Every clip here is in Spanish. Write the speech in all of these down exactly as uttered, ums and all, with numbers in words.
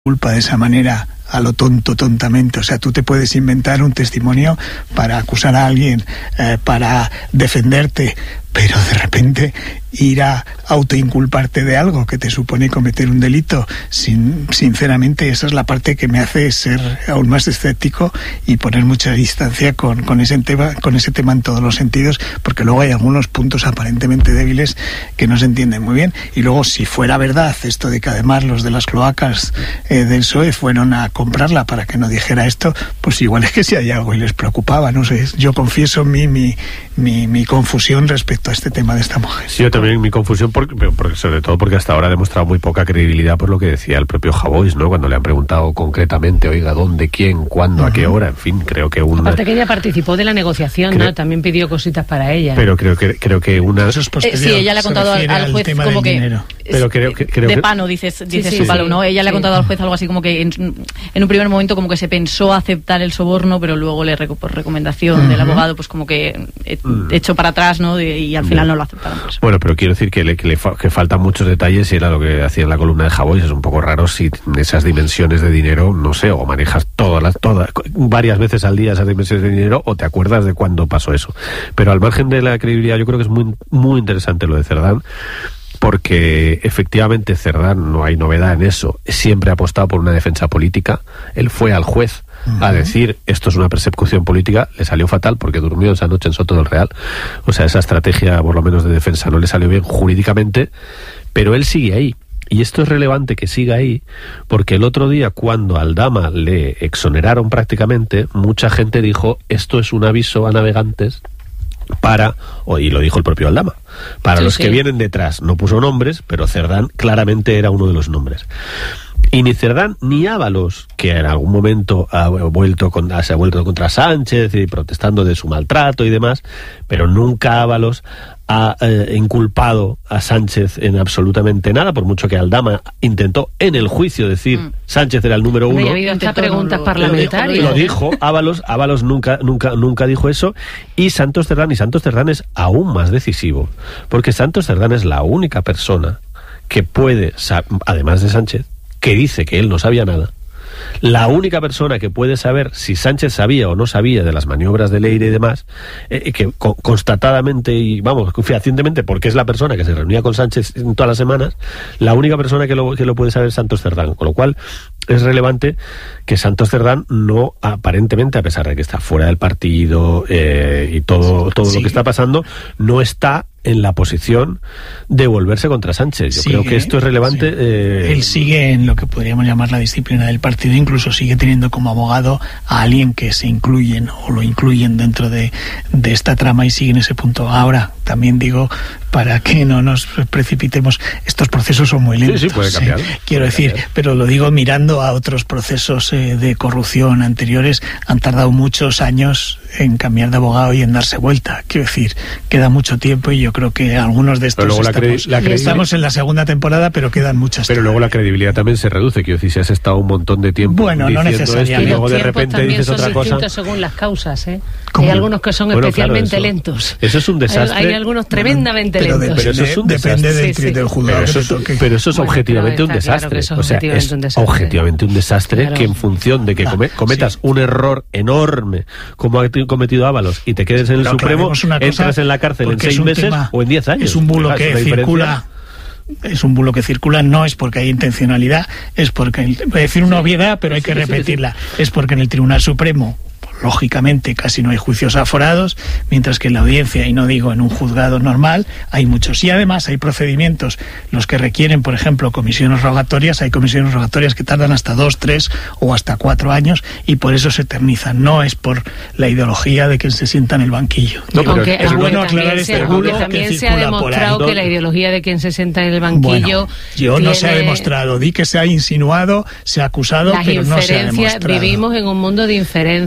culpa de esa manera a lo tonto, tontamente. O sea, tú te puedes inventar un testimonio para acusar a alguien, eh, para defenderte, pero de repente ir a autoinculparte de algo que te supone cometer un delito, sin, sinceramente esa es la parte que me hace ser aún más escéptico y poner mucha distancia con, con ese tema, con ese tema en todos los sentidos, porque luego hay algunos puntos aparentemente débiles que no se entienden muy bien. Y luego, si fuera verdad esto de que además los de las cloacas eh, del P S O E fueron a comprarla para que no dijera esto, pues igual es que si hay algo y les preocupaba, no sé. Yo confieso mi, mi, mi, mi confusión respecto a este tema de esta mujer. Sí, yo también mi confusión, porque, porque, sobre todo porque hasta ahora ha demostrado muy poca credibilidad por lo que decía el propio Javois, ¿no? Cuando le han preguntado concretamente, oiga, ¿dónde, quién, cuándo, uh-huh. a qué hora? En fin, creo que una... Aparte que ella participó de la negociación, creo... ¿no? También pidió cositas para ella. Pero creo que creo que una... Eso es posterior, eh, sí, ella le ha contado al, al juez al como que... Dinero. Pero creo que... Creo de que... pano, dices, dices sí, su sí, palo, sí, ¿no? Ella sí. le ha contado al juez algo así como que en, en un primer momento como que se pensó aceptar el soborno, pero luego le por recomendación uh-huh. del abogado, pues como que he, hecho para atrás, ¿no? De, y al final no lo aceptaron. Pues. Bueno, pero quiero decir que, le, que, le fa, que faltan muchos detalles, y era lo que hacía en la columna de Javois. Es un poco raro si esas dimensiones de dinero, no sé, o manejas todas las, todas, varias veces al día esas dimensiones de dinero, o te acuerdas de cuándo pasó eso. Pero al margen de la credibilidad, yo creo que es muy, muy interesante lo de Cerdán, porque efectivamente Cerdán, no hay novedad en eso, siempre ha apostado por una defensa política. Él fue al juez uh-huh. a decir, esto es una persecución política, le salió fatal porque durmió esa noche en Soto del Real. O sea, esa estrategia, por lo menos de defensa, no le salió bien jurídicamente, pero él sigue ahí. Y esto es relevante que siga ahí, porque el otro día, cuando a Aldama le exoneraron prácticamente, mucha gente dijo, esto es un aviso a navegantes para, y lo dijo el propio Aldama, para sí, los sí. que vienen detrás. No puso nombres, pero Cerdán claramente era uno de los nombres. Y ni Cerdán ni Ábalos, que en algún momento ha vuelto con, se ha vuelto contra Sánchez y protestando de su maltrato y demás, pero nunca Ábalos ha eh, inculpado a Sánchez en absolutamente nada, por mucho que Aldama intentó en el juicio decir mm. Sánchez era el número uno. No ha habido hasta preguntas no, parlamentarias. Lo dijo Ábalos, Ábalos nunca, nunca, nunca dijo eso, y Santos Cerdán, y Santos Cerdán es aún más decisivo, porque Santos Cerdán es la única persona que puede, además de Sánchez, que dice que él no sabía nada, la única persona que puede saber si Sánchez sabía o no sabía de las maniobras de Leire y demás, eh, que co- constatadamente y, vamos, fehacientemente, porque es la persona que se reunía con Sánchez en todas las semanas, la única persona que lo, que lo puede saber es Santos Cerdán, con lo cual es relevante que Santos Cerdán no, aparentemente, a pesar de que está fuera del partido eh, y todo, todo sí. lo que está pasando, no está en la posición de volverse contra Sánchez. Yo sigue, creo que esto es relevante. Sí. Eh... Él sigue en lo que podríamos llamar la disciplina del partido, incluso sigue teniendo como abogado a alguien que se incluyen o lo incluyen dentro de, de esta trama y sigue en ese punto. Ahora, también digo, para que no nos precipitemos, estos procesos son muy lentos. Sí, sí, puede cambiar. Eh, quiero puede decir, cambiar. Pero lo digo mirando a otros procesos eh, de corrupción anteriores, han tardado muchos años en cambiar de abogado y en darse vuelta. Quiero decir, queda mucho tiempo y yo creo que algunos de estos estamos, la credi- la credi- estamos en la segunda temporada, pero quedan muchas. Pero luego la credibilidad también se reduce. Quiero decir, si has estado un montón de tiempo bueno, no necesariamente. Esto y luego de repente dices otra cosa. Según las causas, ¿eh? ¿Cómo? Hay algunos que son bueno, especialmente claro, eso, lentos. Eso es un desastre. Hay, hay algunos tremendamente pero lentos. Depende, pero eso es un depende del, sí, sí. del juzgado. Pero eso, es, pero eso es bueno, objetivamente un desastre. Claro es o sea, es un desastre. objetivamente un desastre claro. que en función de que come, cometas sí. un error enorme como ha cometido Ábalos y te quedes en el pero Supremo, cosa, entras en la cárcel en seis meses tema, o en diez años. Es un bulo que circula. Es un bulo que circula, no es porque hay intencionalidad, es porque, voy a decir una obviedad, pero hay que repetirla, es porque en el Tribunal Supremo, lógicamente, casi no hay juicios aforados, mientras que en la audiencia, y no digo en un juzgado normal, hay muchos. Y además hay procedimientos, los que requieren, por ejemplo, comisiones rogatorias, hay comisiones rogatorias que tardan hasta dos, tres o hasta cuatro años, y por eso se eternizan. No es por la ideología de quien se sienta en el banquillo. No, pero aunque, es bueno aclarar este bulo también que se ha demostrado que la ideología de quien se sienta en el banquillo... Bueno, yo tiene... no se ha demostrado, di que se ha insinuado, se ha acusado, Las pero no se ha demostrado. Vivimos en un mundo de inferencias. Hay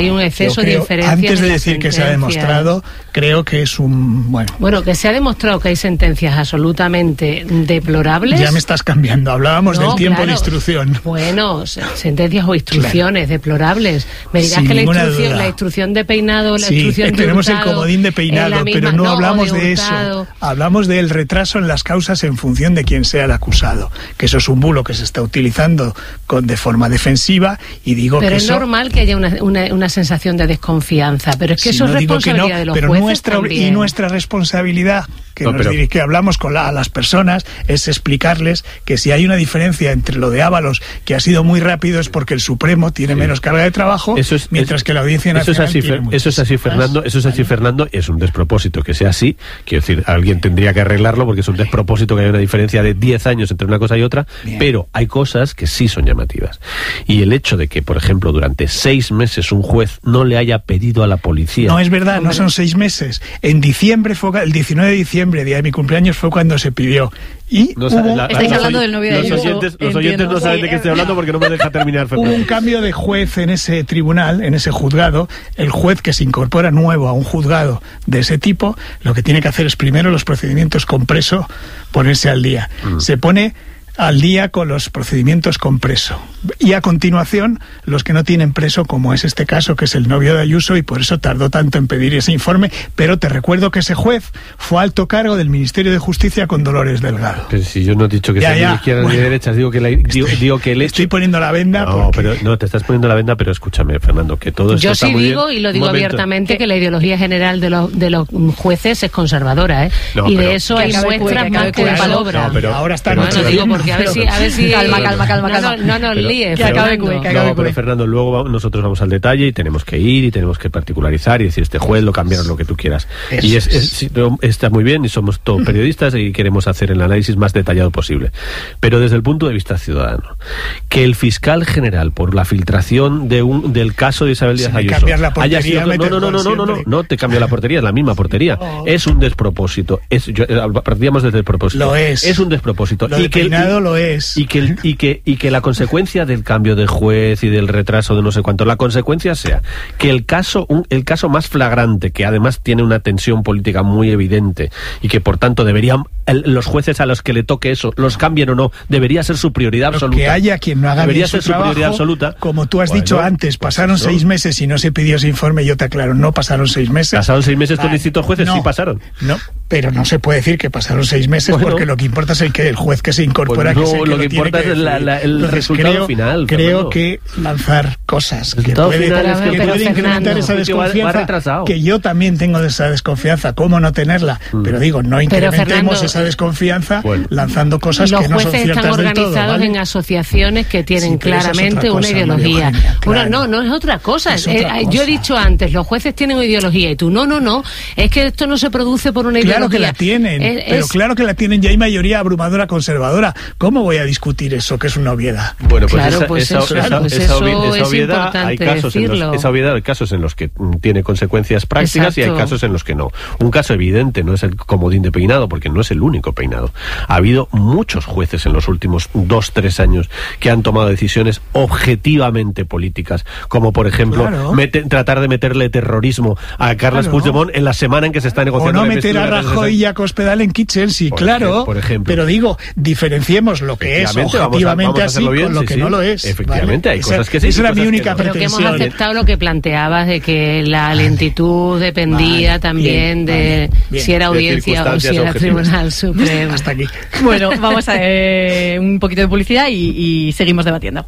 hay un exceso de inferencias. Antes de en decir que se ha sentencias. demostrado, creo que es un... Bueno, Bueno, que se ha demostrado que hay sentencias absolutamente deplorables. ya me estás cambiando. Hablábamos No, del tiempo claro. de instrucción. Bueno, se- sentencias o instrucciones deplorables. Me dirás Sin que la ninguna instrucción, duda. la instrucción de peinado, la Sí, instrucción de tenemos el hurtado, comodín de es peinado, la misma- pero no, o hablamos de, de eso. hurtado. Hablamos del retraso en las causas en función de quién sea el acusado. Que eso es un bulo que se está utilizando con, de forma defensiva y digo Pero que es eso... normal que haya una, una, una sensación de desconfianza, pero es que Sí, eso no es digo que no, responsabilidad de los pero jueces nuestra también. y nuestra responsabilidad que, No, nos pero- dirige- que hablamos con la- a las personas es explicarles que si hay una diferencia entre lo de Ábalos, que ha sido muy rápido, es porque el Supremo tiene Sí. menos carga de trabajo, Eso es- mientras es- que la Audiencia eso Nacional es así, tiene Fer- muchas. eso es así, Fernando. Eso es así, Fernando. Es un despropósito que sea así. Quiero decir, alguien tendría que arreglarlo porque es un despropósito que haya una diferencia de diez años entre una cosa y otra. Bien. Pero hay cosas que sí son llamativas. Y el hecho de que, por ejemplo, durante seis meses un juez no le haya pedido a la policía. No es verdad, no Hombre. son seis meses. En diciembre fue el diecinueve de diciembre, día de mi cumpleaños, fue cuando se pidió. Y No sa- hubo, la- Estáis los hablando oy- del novio de los Ayuso, oyentes, los entiendo. oyentes no saben de qué estoy hablando porque no me deja terminar, hubo un Fernando. cambio de juez en ese tribunal, en ese juzgado. El juez que se incorpora nuevo a un juzgado de ese tipo, lo que tiene que hacer es primero los procedimientos con preso, ponerse al día. Mm. Se pone al día con los procedimientos con preso. Y a continuación, los que no tienen preso, como es este caso, que es el novio de Ayuso, y por eso tardó tanto en pedir ese informe. Pero te recuerdo que ese juez fue alto cargo del Ministerio de Justicia con Dolores Delgado. Pero si yo no he dicho que Ya, sea ni ya, de izquierda ni bueno. de derechas, digo que, la, digo, digo que el hecho... Estoy poniendo la venda No, porque... pero no, te estás poniendo la venda, pero escúchame, Fernando, que todo esto Yo está sí muy digo, bien. y lo Un digo momento. abiertamente, que la ideología general de los, de los jueces es conservadora, ¿eh? No, y pero- de eso Que hay acabe muestras Cuy, que más acabe que de Cuy. palabra. No, pero- ahora está pero- Bueno, noche digo, bien, porque a ver pero- si... A ver si Calma, calma, calma, no, calma. No, no nos Pero- líes, Que acabe Fernando. Cuy, que acabe No, pero Cuy. Fernando, luego va- nosotros vamos al detalle y tenemos que ir y tenemos que particularizar y decir, este juez lo cambiaron, lo que tú quieras. Eso y es, es. es- sí, no, está muy bien y somos todos periodistas y queremos hacer el análisis más detallado posible. Pero desde el punto de vista ciudadano, que el fiscal general, por la filtración de un del caso de Isabel Si Díaz me Ayuso, cambias la haya portería, sido... No, meter no, no, gol no, no, no, no, siempre. no te cambia la portería, es la misma portería. No. Es un despropósito. Es, yo, eh, partíamos desde el propósito. Lo es. Es un despropósito. Lo de que el- peinado lo es. Y que, el- y, que, y que la consecuencia del cambio de juez y del retraso de no sé cuánto, la consecuencia sea que el caso, un, el caso más flagrante, que además tiene una tensión política muy evidente y que por tanto deberían, el- los jueces a los que le toque eso, los cambien o no, debería ser su prioridad Lo absoluta. que haya quien no haga Debería bien su ser su prioridad trabajo, absoluta. como tú has Bueno, dicho antes, pues pasaron eso. seis meses y no se pidió ese informe, yo te aclaro, no pasaron seis meses. ¿Pasaron seis meses con Vale. distintos jueces? No, Sí pasaron. No, pero no se puede decir que pasaron seis meses Bueno. porque lo que importa es el que el juez que se incorpora, Pues no, que es el que lo que tiene importa es la- decidir. la- el Entonces, resultado creo, final, Creo Fernando. que lanzar cosas El que resultado puede, final es que que- puede pero, incrementar Fernando, esa porque va- va desconfianza, retrasado. que yo también tengo de esa desconfianza, ¿cómo no tenerla? Mm. Pero digo, no Pero, incrementemos Fernando, esa desconfianza Bueno. lanzando cosas Los que no son jueces ciertas están del todo. organizados ¿vale? en asociaciones que tienen Sí, pero eso es claramente otra una cosa, ideología. María Eugenia, Bueno, claro. no, no es otra cosa. Es Eh, otra Yo cosa. he dicho antes, los jueces tienen una ideología y tú, no, no, no, es que esto no se produce por una Claro que ideología. la tienen, Es- pero es- claro que la tienen, ya hay mayoría abrumadora conservadora. ¿Cómo voy a discutir eso, que es una obviedad? Bueno, pues Claro, esa, pues esa- eso, esa- pues esa eso obvi- esa es obviedad, importante hay casos en decirlo. los, esa obviedad, hay casos en los que mm, tiene consecuencias prácticas y hay Exacto. casos en los que no. Un caso evidente no es el comodín de peinado, porque no es el único peinado. Ha habido muchos jueces en los últimos dos, tres años que han tomado decisiones objetivamente políticas, como por ejemplo Claro. mete- tratar de meterle terrorismo a Carles Claro. Puigdemont en la semana en que se está O negociando no la meter a investidura Rajoy y a Cospedal en Kitchen, sí, Por claro. ej- por ejemplo. Pero digo, diferenciemos lo que es Efectivamente, vamos a- objetivamente vamos a así hacerlo bien, con lo sí, que sí. no lo es. Efectivamente, ¿vale? hay Esa- cosas que sí, Esa hay era mi cosas que única no. Pero que hemos pretensión. aceptado lo que planteabas de que la lentitud dependía Vale, también bien, de vale, bien. si era De audiencia o si circunstancias era objetivas. Tribunal Supremo. Hasta aquí. Bueno, vamos a eh, un poquito de publicidad y, y seguimos debatiendo.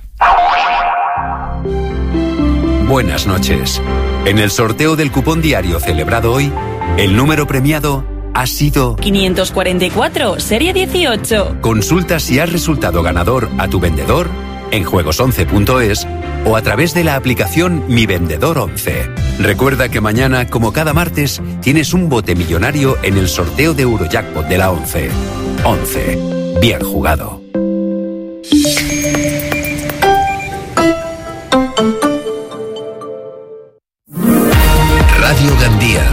Buenas noches. En el sorteo del cupón diario celebrado hoy, el número premiado ha sido... quinientos cuarenta y cuatro, serie dieciocho. Consulta si has resultado ganador a tu vendedor en juegos once punto es o a través de la aplicación Mi Vendedor once. Recuerda que mañana, como cada martes, tienes un bote millonario en el sorteo de Eurojackpot de la once. once. Bien jugado. Radio Gandía.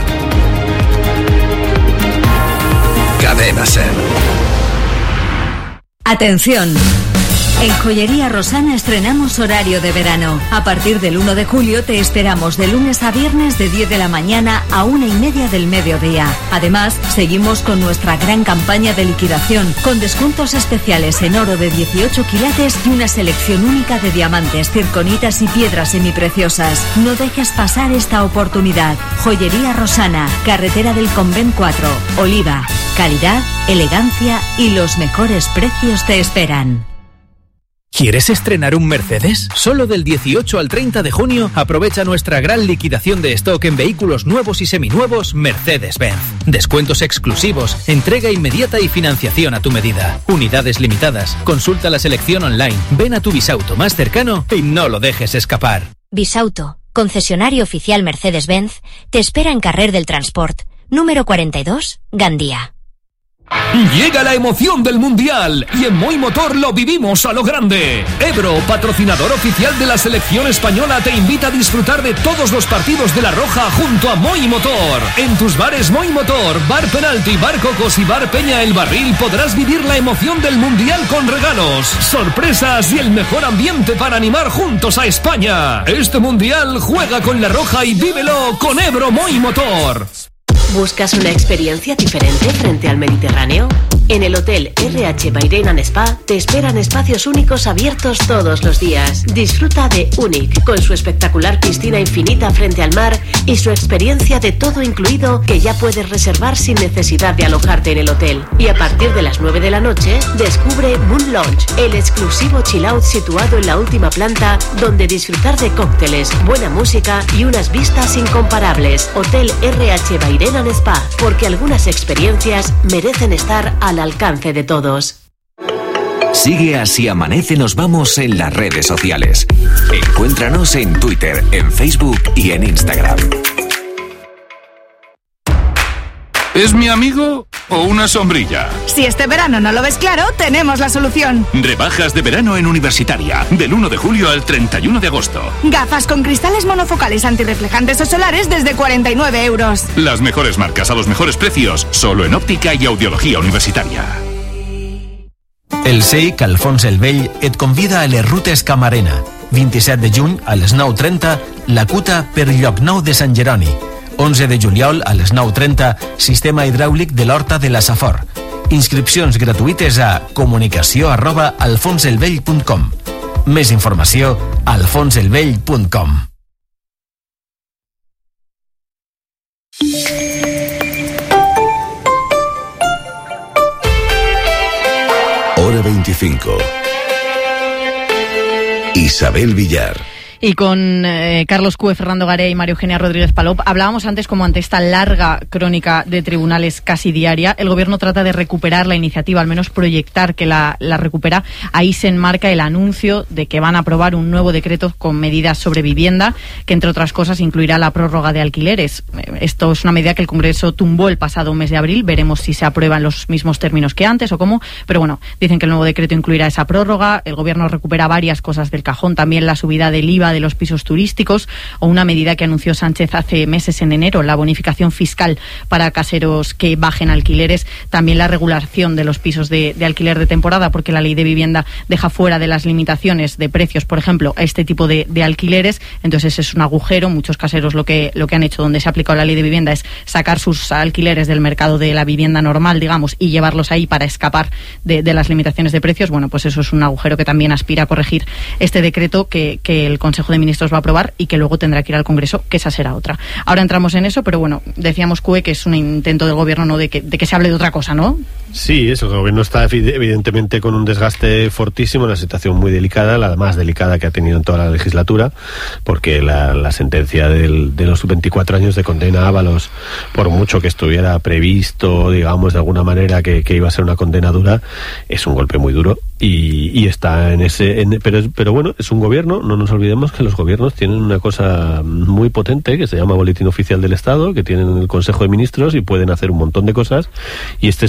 Cadena Ser. Atención. En Joyería Rosana estrenamos horario de verano. A partir del uno de julio te esperamos de lunes a viernes de diez de la mañana a una y media del mediodía. Además, seguimos con nuestra gran campaña de liquidación, con descuentos especiales en oro de dieciocho quilates y una selección única de diamantes, circonitas y piedras semipreciosas. No dejes pasar esta oportunidad. Joyería Rosana, carretera del Convent cuatro, Oliva. Calidad, elegancia y los mejores precios te esperan. ¿Quieres estrenar un Mercedes? Solo del dieciocho al treinta de junio aprovecha nuestra gran liquidación de stock en vehículos nuevos y seminuevos Mercedes-Benz. Descuentos exclusivos, entrega inmediata y financiación a tu medida. Unidades limitadas. Consulta la selección online. Ven a tu Bisauto más cercano y no lo dejes escapar. Bisauto, concesionario oficial Mercedes-Benz, te espera en Carrer del Transport, número cuarenta y dos, Gandía. Llega la emoción del Mundial y en Moi Motor lo vivimos a lo grande. Ebro, patrocinador oficial de la selección española, te invita a disfrutar de todos los partidos de La Roja junto a Moi Motor. En tus bares Moi Motor, Bar Penalti, Bar Cocos y Bar Peña El Barril podrás vivir la emoción del Mundial con regalos, sorpresas y el mejor ambiente para animar juntos a España. Este Mundial juega con La Roja y vívelo con Ebro Moi Motor. ¿Buscas una experiencia diferente frente al Mediterráneo? En el Hotel R H Bahrein and Spa te esperan espacios únicos abiertos todos los días. Disfruta de Unique, con su espectacular piscina infinita frente al mar y su experiencia de todo incluido que ya puedes reservar sin necesidad de alojarte en el hotel. Y a partir de las nueve de la noche, descubre Moon Lounge, el exclusivo chill out situado en la última planta, donde disfrutar de cócteles, buena música y unas vistas incomparables. Hotel R H Bahrein and Spa, porque algunas experiencias merecen estar al alcance de todos. Sigue Así Amanece Nos Vamos en las redes sociales. Encuéntranos en Twitter, en Facebook y en Instagram. ¿Es mi amigo o una sombrilla? Si este verano no lo ves claro, tenemos la solución. Rebajas de verano en Universitaria, del uno de julio al treinta y uno de agosto. Gafas con cristales monofocales antirreflejantes o solares desde cuarenta y nueve euros. Las mejores marcas a los mejores precios, solo en Óptica y Audiología Universitaria. El S E I C Alfons el Vell et convida a les rutes Camarena. vint-i-set de juny a les nou trenta, la Cuta per Llocnou de Sant Jeroni. onze de juliol a les nou trenta, sistema hidràulic de l'Horta de la Safor. Inscripcions gratuïtes a comunicació arroba alfonselvell punt com. Més informació a alfonselvell punt com. Hora veinticinco. Isabel Villar. Y con eh, Carlos Cue, Fernando Garé y María Eugenia Rodríguez Palop hablábamos antes como ante esta larga crónica de tribunales casi diaria, el gobierno trata de recuperar la iniciativa, al menos proyectar que la, la recupera. Ahí se enmarca el anuncio de que van a aprobar un nuevo decreto con medidas sobre vivienda, que entre otras cosas incluirá la prórroga de alquileres. Esto es una medida que el Congreso tumbó el pasado mes de abril, veremos si se aprueba en los mismos términos que antes o cómo, pero bueno, dicen que el nuevo decreto incluirá esa prórroga. El gobierno recupera varias cosas del cajón, también la subida del I V A de los pisos turísticos o una medida que anunció Sánchez hace meses en enero, la bonificación fiscal para caseros que bajen alquileres, también la regulación de los pisos de, de alquiler de temporada, porque la ley de vivienda deja fuera de las limitaciones de precios, por ejemplo, a este tipo de, de alquileres, entonces es un agujero. Muchos caseros lo que, lo que han hecho donde se ha aplicado la ley de vivienda es sacar sus alquileres del mercado de la vivienda normal, digamos, y llevarlos ahí para escapar de, de las limitaciones de precios. Bueno, pues eso es un agujero que también aspira a corregir este decreto que, que el Consejo de Ministros va a aprobar y que luego tendrá que ir al Congreso, que esa será otra. Ahora entramos en eso, pero bueno, decíamos, Cue, que es un intento del gobierno, ¿no?, de que, de que se hable de otra cosa, ¿no? Sí, eso, el gobierno está evidentemente con un desgaste fortísimo, una situación muy delicada, la más delicada que ha tenido en toda la legislatura, porque la, la sentencia del, de los veinticuatro años de condena a Ábalos, por mucho que estuviera previsto, digamos, de alguna manera que, que iba a ser una condena dura, es un golpe muy duro y, y está en ese... En, pero, pero bueno, es un gobierno, no nos olvidemos que los gobiernos tienen una cosa muy potente que se llama Boletín Oficial del Estado, que tienen el Consejo de Ministros y pueden hacer un montón de cosas, y este gobierno es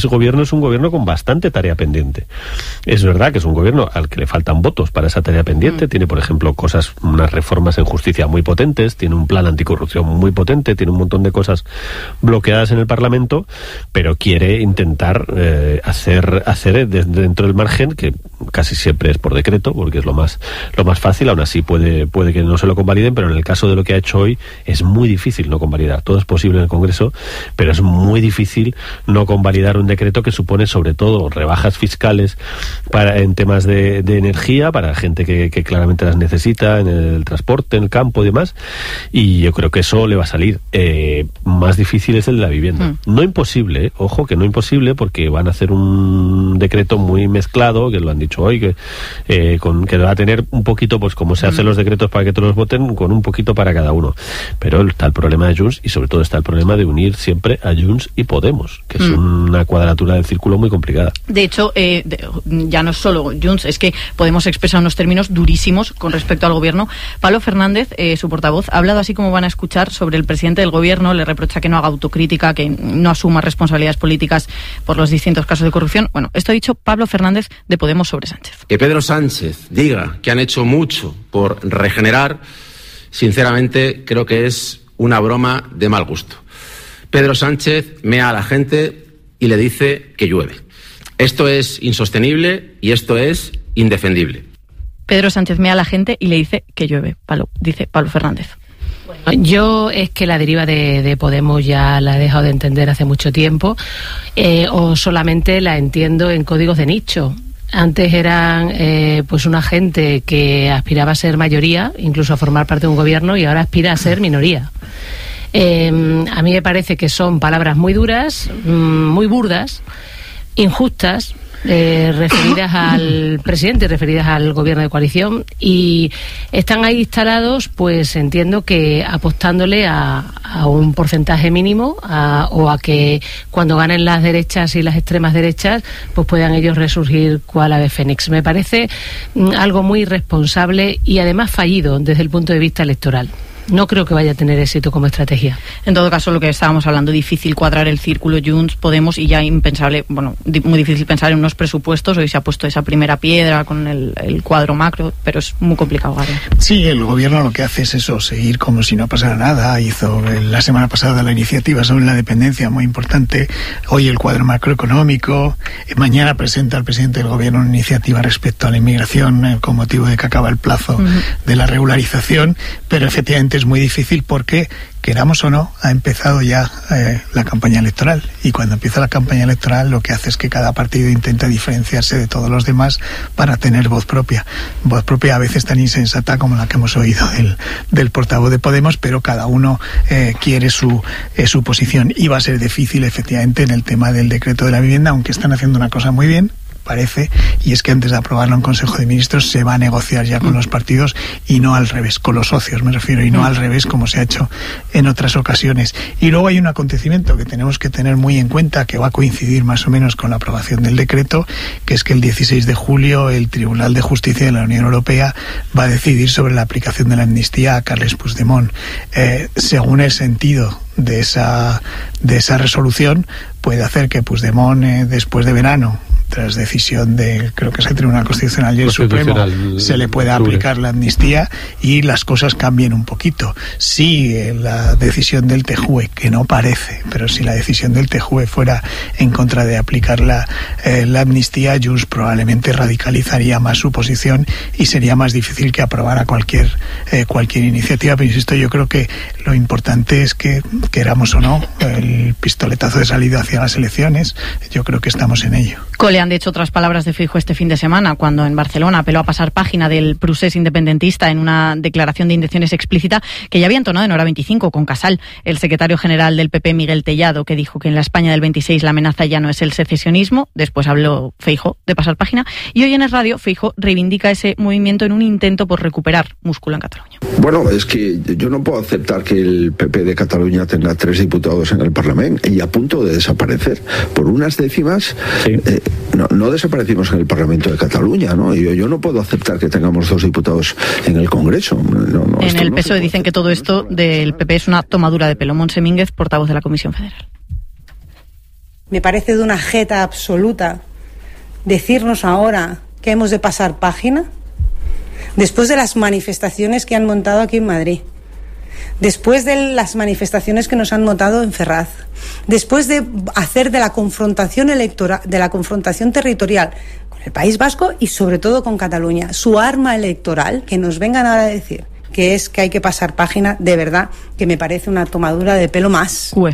es un gobierno con bastante tarea pendiente. Es verdad que es un gobierno al que le faltan votos para esa tarea pendiente. Mm. Tiene, por ejemplo, cosas, unas reformas en justicia muy potentes, tiene un plan anticorrupción muy potente, tiene un montón de cosas bloqueadas en el Parlamento, pero quiere intentar eh, hacer, hacer dentro del margen, que casi siempre es por decreto, porque es lo más, lo más fácil. Aún así puede, puede que no se lo convaliden, pero en el caso de lo que ha hecho hoy es muy difícil no convalidar. Todo es posible en el Congreso, pero es muy difícil no convalidar un decreto que supone sobre todo rebajas fiscales para en temas de, de energía, para gente que, que claramente las necesita, en el transporte, en el campo y demás, y yo creo que eso le va a salir. Eh, más difícil es el de la vivienda. Mm. No imposible, ¿eh? Ojo, que no imposible, porque van a hacer un decreto muy mezclado, que lo han dicho hoy, que, eh, con, que va a tener un poquito, pues como se hacen mm. los decretos para que todos los voten, con un poquito para cada uno. Pero está el problema de Junts y sobre todo está el problema de unir siempre a Junts y Podemos, que es mm. una cuadratura del círculo muy complicada. De hecho, eh, de, ya no es solo Junts, es que Podemos expresar unos términos durísimos con respecto al gobierno. Pablo Fernández, eh, su portavoz, ha hablado así como van a escuchar sobre el presidente del gobierno, le reprocha que no haga autocrítica, que no asuma responsabilidades políticas por los distintos casos de corrupción. Bueno, esto ha dicho Pablo Fernández de Podemos sobre Sánchez. Que Pedro Sánchez diga que han hecho mucho por regenerar, sinceramente creo que es una broma de mal gusto. Pedro Sánchez mea a la gente y le dice que llueve. Esto es insostenible y esto es indefendible. Pedro Sánchez mea a la gente y le dice que llueve, Pablo, dice Pablo Fernández. Bueno, yo es que la deriva de, de Podemos ya la he dejado de entender hace mucho tiempo, eh, o solamente la entiendo en códigos de nicho. Antes eran eh, pues una gente que aspiraba a ser mayoría, incluso a formar parte de un gobierno, y ahora aspira a ser minoría. Eh, a mí me parece que son palabras muy duras, muy burdas, injustas, eh, referidas al presidente, referidas al gobierno de coalición, y están ahí instalados, pues entiendo que apostándole a, a un porcentaje mínimo, a, o a que cuando ganen las derechas y las extremas derechas, pues puedan ellos resurgir cual ave fénix. Me parece mm, algo muy irresponsable y además fallido desde el punto de vista electoral. No creo que vaya a tener éxito como estrategia. En todo caso, lo que estábamos hablando, difícil cuadrar el círculo Junts, Podemos, y ya impensable, bueno, di- muy difícil pensar en unos presupuestos. Hoy se ha puesto esa primera piedra con el, el cuadro macro, pero es muy complicado, Gary. Sí, el gobierno lo que hace es eso, seguir como si no pasara nada. Hizo la semana pasada la iniciativa sobre la dependencia, muy importante. Hoy el cuadro macroeconómico. Mañana presenta el presidente del gobierno una iniciativa respecto a la inmigración, eh, con motivo de que acaba el plazo uh-huh. de la regularización, pero efectivamente es muy difícil porque, queramos o no, ha empezado ya eh, la campaña electoral, y cuando empieza la campaña electoral lo que hace es que cada partido intenta diferenciarse de todos los demás para tener voz propia, voz propia a veces tan insensata como la que hemos oído del, del portavoz de Podemos, pero cada uno eh, quiere su, eh, su posición, y va a ser difícil efectivamente en el tema del decreto de la vivienda, aunque están haciendo una cosa muy bien, parece, y es que antes de aprobarlo en Consejo de Ministros se va a negociar ya con los partidos y no al revés, con los socios me refiero, y no al revés como se ha hecho en otras ocasiones. Y luego hay un acontecimiento que tenemos que tener muy en cuenta, que va a coincidir más o menos con la aprobación del decreto, que es que el dieciséis de julio el Tribunal de Justicia de la Unión Europea va a decidir sobre la aplicación de la amnistía a Carles Puigdemont. Eh, según el sentido de esa, de esa resolución, puede hacer que Puigdemont, eh, después de verano, tras decisión de, creo que es el Tribunal Constitucional y el Supremo, se le pueda aplicar la amnistía y las cosas cambien un poquito. Si eh, la decisión del T J U E, que no parece, pero si la decisión del T J U E fuera en contra de aplicar la, eh, la amnistía, Junts probablemente radicalizaría más su posición y sería más difícil que aprobara cualquier, eh, cualquier iniciativa. Pero insisto, yo creo que lo importante es que, queramos o no, el pistoletazo de salida hacia las elecciones, yo creo que estamos en ello. Cole han dicho otras palabras de Feijóo este fin de semana, cuando en Barcelona apeló a pasar página del procés independentista en una declaración de intenciones explícita que ya había entonado en Hora veinticinco con Casal, el secretario general del P P, Miguel Tellado, que dijo que en la España del veintiséis la amenaza ya no es el secesionismo. Después habló Feijóo de pasar página, y hoy en el radio Feijóo reivindica ese movimiento en un intento por recuperar músculo en Cataluña. Bueno, es que yo no puedo aceptar que el P P de Cataluña tenga tres diputados en el Parlamento y a punto de desaparecer por unas décimas. Sí. Eh, no, no desaparecimos en el Parlamento de Cataluña, ¿no? Yo, yo no puedo aceptar que tengamos dos diputados en el Congreso. No, no, en el no P S O E dicen que todo esto del P P es una tomadura de pelo. Montse Mínguez, portavoz de la Comisión Federal. me parece de una jeta absoluta decirnos ahora que hemos de pasar página, después de las manifestaciones que han montado aquí en Madrid, después de las manifestaciones que nos han montado en Ferraz, después de hacer de la confrontación electoral, de la confrontación territorial con el País Vasco y sobre todo con Cataluña, su arma electoral, que nos vengan ahora a decir que es que hay que pasar página, de verdad que me parece una tomadura de pelo más. Ué.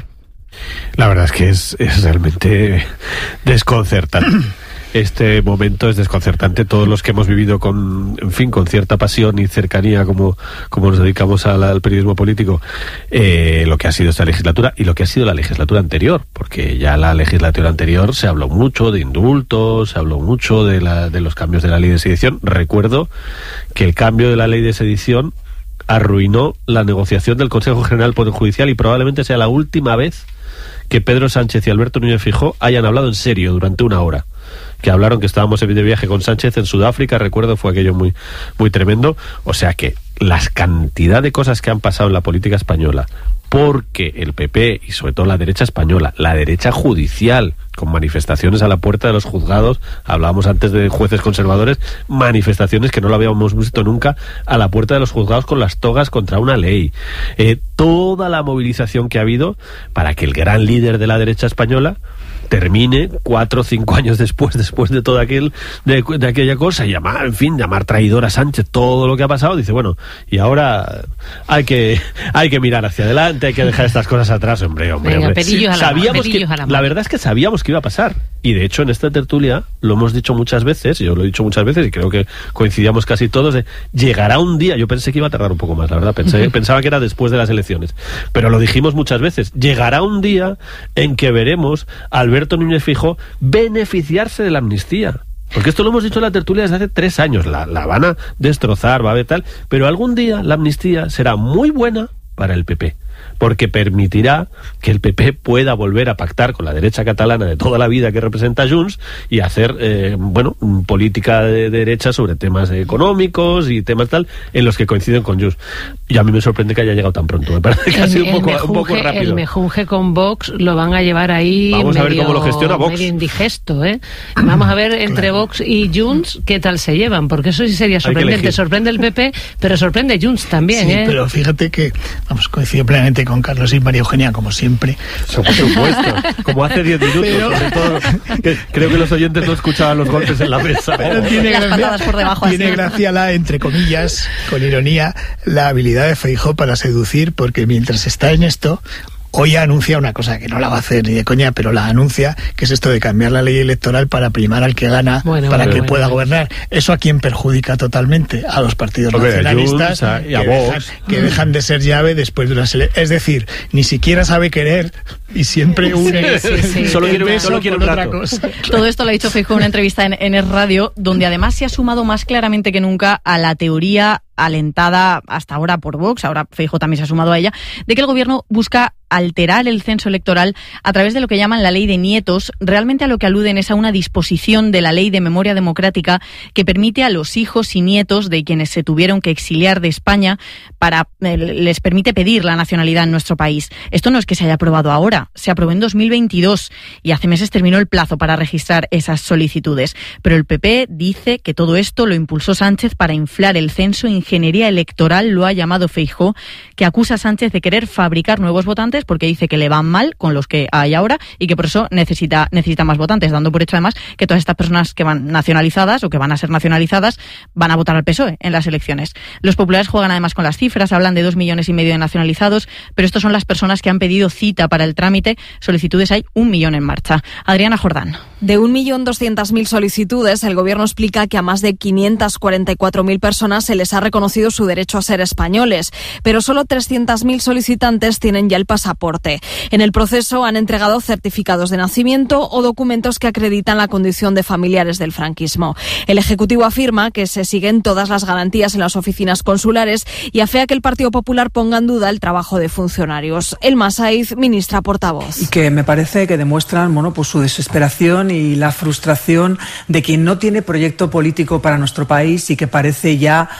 La verdad es que es, es realmente desconcertante. Este momento es desconcertante. Todos los que hemos vivido con, en fin, con cierta pasión y cercanía, como, como nos dedicamos al, al periodismo político, eh, lo que ha sido esta legislatura y lo que ha sido la legislatura anterior, porque ya la legislatura anterior se habló mucho de indultos, se habló mucho de, la, de los cambios de la ley de sedición. Recuerdo que el cambio de la ley de sedición arruinó la negociación del Consejo General del Poder Judicial y probablemente sea la última vez que Pedro Sánchez y Alberto Núñez Feijóo hayan hablado en serio durante una hora. Que hablaron, que estábamos de viaje con Sánchez en Sudáfrica, recuerdo, fue aquello muy, muy tremendo. O sea que las cantidad de cosas que han pasado en la política española, porque el P P y sobre todo la derecha española, la derecha judicial, con manifestaciones a la puerta de los juzgados, hablábamos antes de jueces conservadores, manifestaciones que no lo habíamos visto nunca a la puerta de los juzgados con las togas contra una ley, eh, toda la movilización que ha habido para que el gran líder de la derecha española termine cuatro o cinco años después, después de toda aquel, de, de aquella cosa, y llamar, en fin, llamar traidor a Sánchez, todo lo que ha pasado, dice, bueno, y ahora hay que, hay que mirar hacia adelante, hay que dejar estas cosas atrás, hombre, hombre, Venga, hombre. pedillos a la Sabíamos mano, que, a la, la verdad es que sabíamos que iba a pasar, y de hecho en esta tertulia lo hemos dicho muchas veces, yo lo he dicho muchas veces, y creo que coincidíamos casi todos, de, llegará un día, yo pensé que iba a tardar un poco más, la verdad, pensé, uh-huh. pensaba que era después de las elecciones, pero lo dijimos muchas veces, llegará un día en que veremos a Alberto Núñez Feijóo beneficiarse de la amnistía. Porque esto lo hemos dicho en la tertulia desde hace tres años. La, la van a destrozar, va a haber tal. Pero algún día la amnistía será muy buena para el P P. Porque permitirá que el P P pueda volver a pactar con la derecha catalana de toda la vida que representa Junts y hacer, eh, bueno, política de derecha sobre temas económicos y temas tal, en los que coinciden con Junts. Y a mí me sorprende que haya llegado tan pronto. Me parece que el, ha sido un poco, mejunje, un poco rápido. El mejunje con Vox lo van a llevar ahí. Vamos medio, a ver cómo lo gestiona Vox. Medio indigesto, ¿eh? Vamos a ver entre claro. Vox y Junts qué tal se llevan, porque eso sí sería sorprendente. Sorprende el P P, pero sorprende Junts también, sí, ¿eh? Pero fíjate que, vamos, coincido plenamente con Carlos y María Eugenia, como siempre. Por supuesto, como hace diez minutos, pero... sobre todo, que creo que los oyentes no escuchaban los golpes en la mesa. Pero tiene las gracia, patadas por debajo. Tiene así. gracia la, entre comillas, con ironía, la habilidad de Feijóo para seducir, porque mientras está en esto, hoy anuncia una cosa que no la va a hacer ni de coña, pero la anuncia, que es esto de cambiar la ley electoral para primar al que gana, bueno, para bueno, que bueno, pueda bueno. gobernar. ¿Eso a quién perjudica totalmente? A los partidos Hombre, nacionalistas a Junts, a, y a que, dejan, que dejan de ser llave después de una selección. Es decir, ni siquiera sabe querer y siempre une. Sí, sí, sí. Solo quiere, solo quiere otra rato. cosa. Todo esto lo ha dicho Feijóo en una entrevista en, en Es Radio, donde además se ha sumado más claramente que nunca a la teoría alentada hasta ahora por Vox, ahora Feijóo también se ha sumado a ella, de que el gobierno busca alterar el censo electoral a través de lo que llaman la ley de nietos. Realmente a lo que aluden es a una disposición de la ley de memoria democrática que permite a los hijos y nietos de quienes se tuvieron que exiliar de España, para eh, les permite pedir la nacionalidad en nuestro país. Esto no es que se haya aprobado ahora, se aprobó en dos mil veintidós y hace meses terminó el plazo para registrar esas solicitudes. Pero el P P dice que todo esto lo impulsó Sánchez para inflar el censo. Ingeniería electoral lo ha llamado Feijóo, que acusa a Sánchez de querer fabricar nuevos votantes porque dice que le van mal con los que hay ahora y que por eso necesita necesita más votantes, dando por hecho además que todas estas personas que van nacionalizadas o que van a ser nacionalizadas van a votar al P S O E en las elecciones. Los populares juegan además con las cifras, hablan de dos millones y medio de nacionalizados, pero estos son las personas que han pedido cita para el trámite. Solicitudes hay un millón en marcha. Adriana Jordán. De un millón doscientas mil solicitudes, el gobierno explica que a más de quinientas cuarenta y cuatro mil personas se les ha reconocido su derecho a ser españoles, pero solo trescientos mil solicitantes tienen ya el pasaporte. En el proceso han entregado certificados de nacimiento o documentos que acreditan la condición de familiares del franquismo. El Ejecutivo afirma que se siguen todas las garantías en las oficinas consulares y afea que el Partido Popular ponga en duda el trabajo de funcionarios. Elma Saiz, ministra portavoz. Y que me parece que demuestran, bueno, pues su desesperación y la frustración de quien no tiene proyecto político para nuestro país y que parece ya hora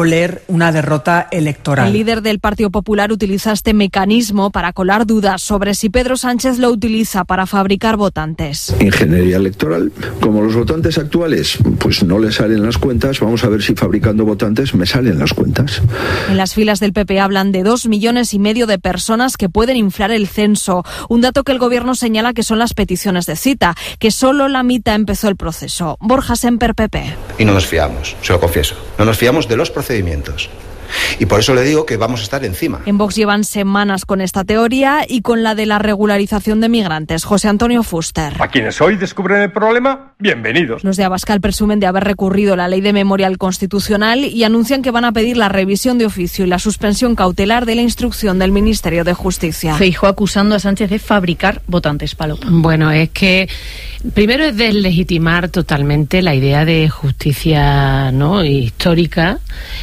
oler una derrota electoral. El líder del Partido Popular utiliza este mecanismo para colar dudas sobre si Pedro Sánchez lo utiliza para fabricar votantes. Ingeniería electoral. Como los votantes actuales pues no les salen las cuentas, vamos a ver si fabricando votantes me salen las cuentas. En las filas del P P hablan de dos millones y medio de personas que pueden inflar el censo. Un dato que el gobierno señala que son las peticiones de cita, que solo la mitad empezó el proceso. Borja Semper, P P. Y no nos fiamos, se lo confieso. No nos fiamos de los procedimientos. Y por eso le digo que vamos a estar encima. En Vox llevan semanas con esta teoría y con la de la regularización de migrantes. José Antonio Fuster. A quienes hoy descubren el problema, bienvenidos. Los de Abascal presumen de haber recurrido la ley de memoria al Constitucional y anuncian que van a pedir la revisión de oficio y la suspensión cautelar de la instrucción del Ministerio de Justicia. Feijóo acusando a Sánchez de fabricar votantes, Paloma. Bueno, es que primero es deslegitimar totalmente la idea de justicia, ¿no?, histórica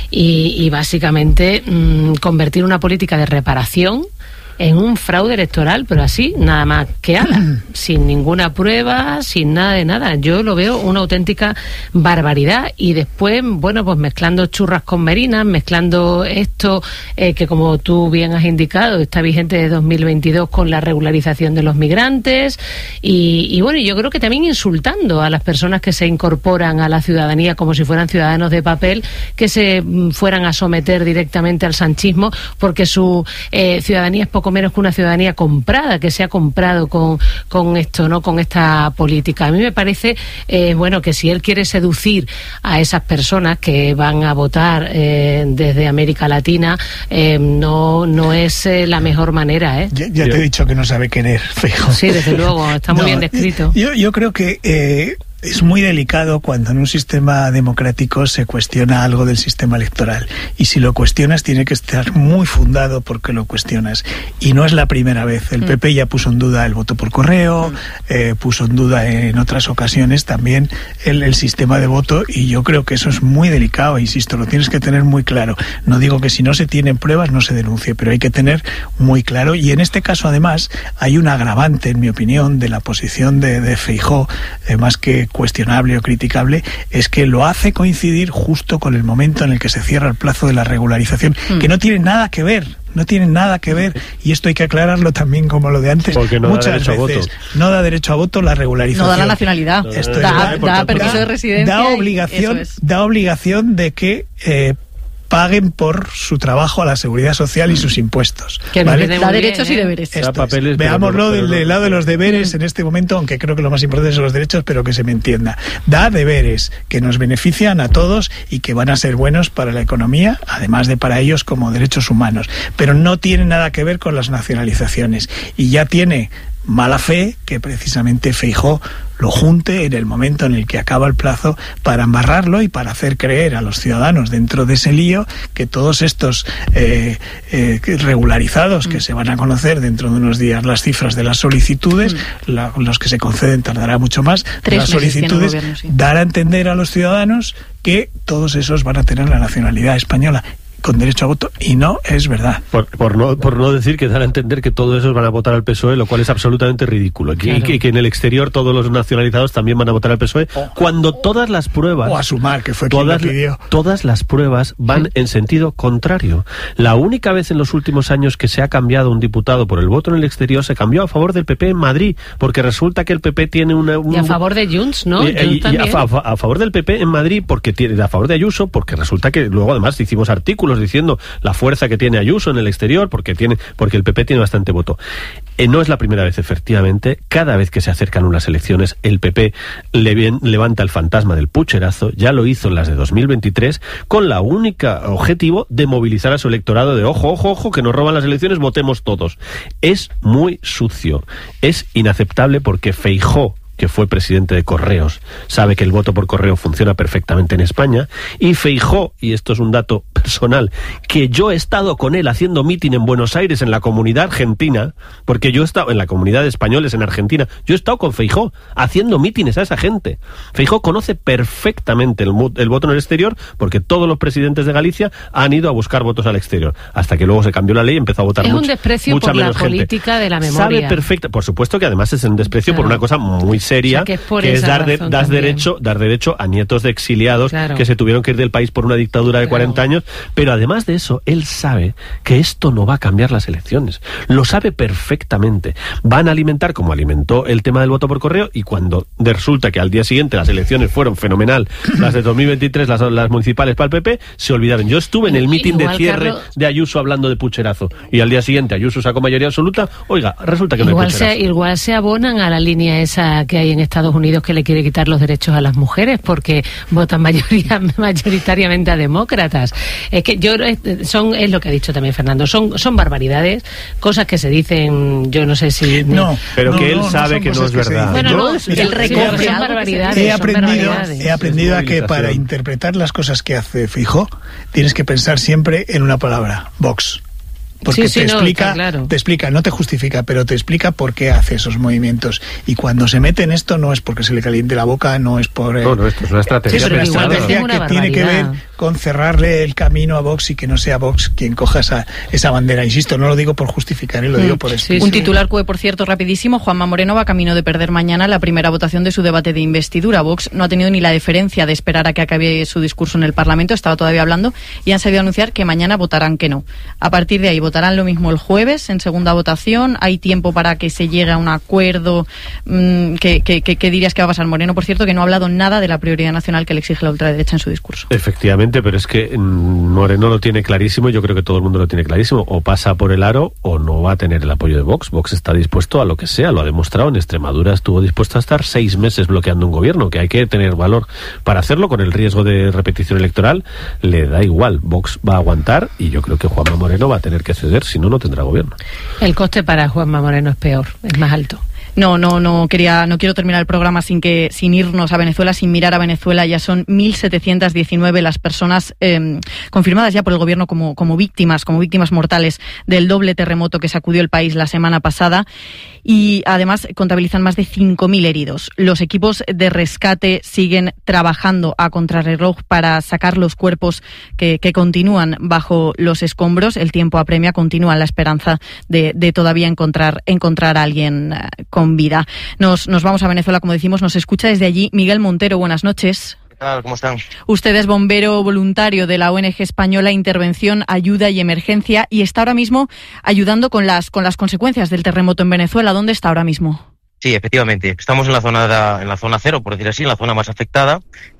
y, y básicamente mmm, convertir una política de reparación en un fraude electoral, pero así, nada más que ala, sin ninguna prueba, sin nada de nada. Yo lo veo una auténtica barbaridad. Y después, bueno, pues mezclando churras con merinas, mezclando esto eh, que, como tú bien has indicado, está vigente de dos mil veintidós con la regularización de los migrantes y, y bueno, yo creo que también insultando a las personas que se incorporan a la ciudadanía como si fueran ciudadanos de papel, que se mm, fueran a someter directamente al sanchismo porque su eh, ciudadanía es poco menos que una ciudadanía comprada, que se ha comprado con, con esto, ¿no?, con esta política. A mí me parece, eh, bueno, que si él quiere seducir a esas personas que van a votar eh, desde América Latina, eh, no, no es eh, la mejor manera, ¿eh? Ya, ya te he dicho que no sabe querer, Feijóo. Sí, desde luego, está muy no, bien descrito. Yo, yo creo que eh, es muy delicado cuando en un sistema democrático se cuestiona algo del sistema electoral. Y si lo cuestionas, tiene que estar muy fundado porque lo cuestionas. Y no es la primera vez. El P P ya puso en duda el voto por correo, eh, puso en duda en otras ocasiones también el, el sistema de voto. Y yo creo que eso es muy delicado. Insisto, lo tienes que tener muy claro. No digo que si no se tienen pruebas no se denuncie, pero hay que tener muy claro. Y en este caso, además, hay un agravante, en mi opinión, de la posición de, de Feijóo, eh, más que cuestionable o criticable, es que lo hace coincidir justo con el momento en el que se cierra el plazo de la regularización, mm. que no tiene nada que ver, no tiene nada que ver, y esto hay que aclararlo también como lo de antes. Porque no muchas da veces voto. no da derecho a voto la regularización. No da la nacionalidad, no Esto da, es, da, da permiso de residencia. Da obligación, es. da obligación de que eh, paguen por su trabajo a la seguridad social y sus impuestos. Que ¿vale? Da derechos bien, ¿eh? y deberes. Esto papeles, es. Veámoslo pero, del, pero, del lado de los deberes en este momento, aunque creo que lo más importante son los derechos, pero que se me entienda. Da deberes que nos benefician a todos y que van a ser buenos para la economía, además de para ellos como derechos humanos. Pero no tiene nada que ver con las nacionalizaciones. Y ya tiene mala fe que precisamente Feijóo lo junte en el momento en el que acaba el plazo para embarrarlo y para hacer creer a los ciudadanos dentro de ese lío que todos estos eh, eh, regularizados que mm. se van a conocer dentro de unos días las cifras de las solicitudes, mm. la, los que se conceden tardará mucho más, de las solicitudes, gobierno, sí. dar a entender a los ciudadanos que todos esos van a tener la nacionalidad española con derecho a voto, y no es verdad. Por, por, no, por no decir que dan a entender que todos esos van a votar al P S O E, lo cual es absolutamente ridículo. Claro. Y que, que en el exterior todos los nacionalizados también van a votar al P S O E, o, cuando todas las pruebas... O a Sumar, que fue todas, quien lo pidió. Todas las pruebas van sí. en sentido contrario. La única vez en los últimos años que se ha cambiado un diputado por el voto en el exterior, se cambió a favor del P P en Madrid, porque resulta que el P P tiene una... Un, y a favor de Junts, ¿no? Y, y, y a, a, a favor del P P en Madrid, porque tiene a favor de Ayuso, porque resulta que luego además hicimos artículos diciendo la fuerza que tiene Ayuso en el exterior, porque tiene porque el P P tiene bastante voto. Eh, no es la primera vez, efectivamente. Cada vez que se acercan unas elecciones, el P P le bien, levanta el fantasma del pucherazo. Ya lo hizo en las de dos mil veintitrés, con la única objetivo de movilizar a su electorado de ojo, ojo, ojo, que nos roban las elecciones, votemos todos. Es muy sucio. Es inaceptable porque Feijóo, que fue presidente de Correos, sabe que el voto por correo funciona perfectamente en España, y Feijóo, y esto es un dato personal, que yo he estado con él haciendo mitin en Buenos Aires, en la comunidad argentina, porque yo he estado en la comunidad de españoles en Argentina, yo he estado con Feijóo haciendo mítines a esa gente. Feijóo conoce perfectamente el, el voto en el exterior, porque todos los presidentes de Galicia han ido a buscar votos al exterior, hasta que luego se cambió la ley y empezó a votar mucho. Es un desprecio por la política de la memoria. Sabe perfecta, por supuesto que además es un desprecio claro. por una cosa muy seria, seria, o sea, que es, por que es esa dar, de, razón das también. derecho, dar derecho a nietos de exiliados Claro. que se tuvieron que ir del país por una dictadura de Claro. cuarenta años, pero además de eso, él sabe que esto no va a cambiar las elecciones. Lo sabe perfectamente. Van a alimentar, como alimentó el tema del voto por correo, y cuando resulta que al día siguiente las elecciones fueron fenomenal, las de dos mil veintitrés, las, las municipales para el P P, se olvidaron. Yo estuve en el mitin de Igual, cierre Carlos, de Ayuso hablando de pucherazo, y al día siguiente Ayuso sacó mayoría absoluta. Oiga, resulta que no hay Igual pucherazo. se, igual se abonan a la línea esa que hay en Estados Unidos que le quiere quitar los derechos a las mujeres porque votan mayoría, mayoritariamente a demócratas. Es que yo son es lo que ha dicho también Fernando, son son barbaridades, cosas que se dicen, yo no sé si no, pero no, que él no, sabe no que no es verdad. Bueno, no, yo, que él recoge, son barbaridades, he son aprendido, barbaridades. he aprendido a que para interpretar las cosas que hace Feijóo tienes que pensar siempre en una palabra, Vox. Porque Sí, sí, te no, explica, está claro. te explica, no te justifica, pero te explica por qué hace esos movimientos. Y cuando se mete en esto no es porque se le caliente la boca, no es por... Eh, No, no, esto es una estrategia. Es una pensada. estrategia que tiene que ver con cerrarle el camino a Vox y que no sea Vox quien coja esa, esa bandera. Insisto, no lo digo por justificar, eh, lo digo por explicar. Un titular C U E, por cierto, rapidísimo. Juanma Moreno va camino de perder mañana la primera votación de su debate de investidura. Vox no ha tenido ni la deferencia de esperar a que acabe su discurso en el Parlamento, estaba todavía hablando, y han sabido anunciar que mañana votarán que no. A partir de ahí votarán lo mismo el jueves en segunda votación. Hay tiempo para que se llegue a un acuerdo. Mmm, ¿qué, qué, qué, ¿Qué dirías que va a pasar? Moreno, por cierto, que no ha hablado nada de la prioridad nacional que le exige la ultraderecha en su discurso. Efectivamente, pero es que mm, Moreno lo tiene clarísimo, yo creo que todo el mundo lo tiene clarísimo, o pasa por el aro o no va a tener el apoyo de Vox. Vox está dispuesto a lo que sea, lo ha demostrado. En Extremadura estuvo dispuesto a estar seis meses bloqueando un gobierno, que hay que tener valor para hacerlo, con el riesgo de repetición electoral. Le da igual, Vox va a aguantar, y yo creo que Juanma Moreno va a tener que ceder, si no, no tendrá gobierno. El coste para Juanma Moreno es peor, es más alto. No, no, no quería, no quiero terminar el programa sin que, sin irnos a Venezuela, sin mirar a Venezuela. Ya son mil setecientas diecinueve las personas eh, confirmadas ya por el gobierno como, como víctimas, como víctimas mortales del doble terremoto que sacudió el país la semana pasada. Y además contabilizan más de cinco mil heridos. Los equipos de rescate siguen trabajando a contrarreloj para sacar los cuerpos que, que continúan bajo los escombros. El tiempo apremia, continúa la esperanza de, de todavía encontrar, encontrar a alguien uh, con vida. Nos, nos vamos a Venezuela, como decimos, nos escucha desde allí Miguel Montero. Buenas noches. ¿Qué tal? ¿Cómo están? Usted es bombero voluntario de la O N G española Intervención, Ayuda y Emergencia y está ahora mismo ayudando con las con las consecuencias del terremoto en Venezuela. ¿Dónde está ahora mismo? Sí, efectivamente. Estamos en la zona de, en la zona cero, por decir así, en la zona más afectada,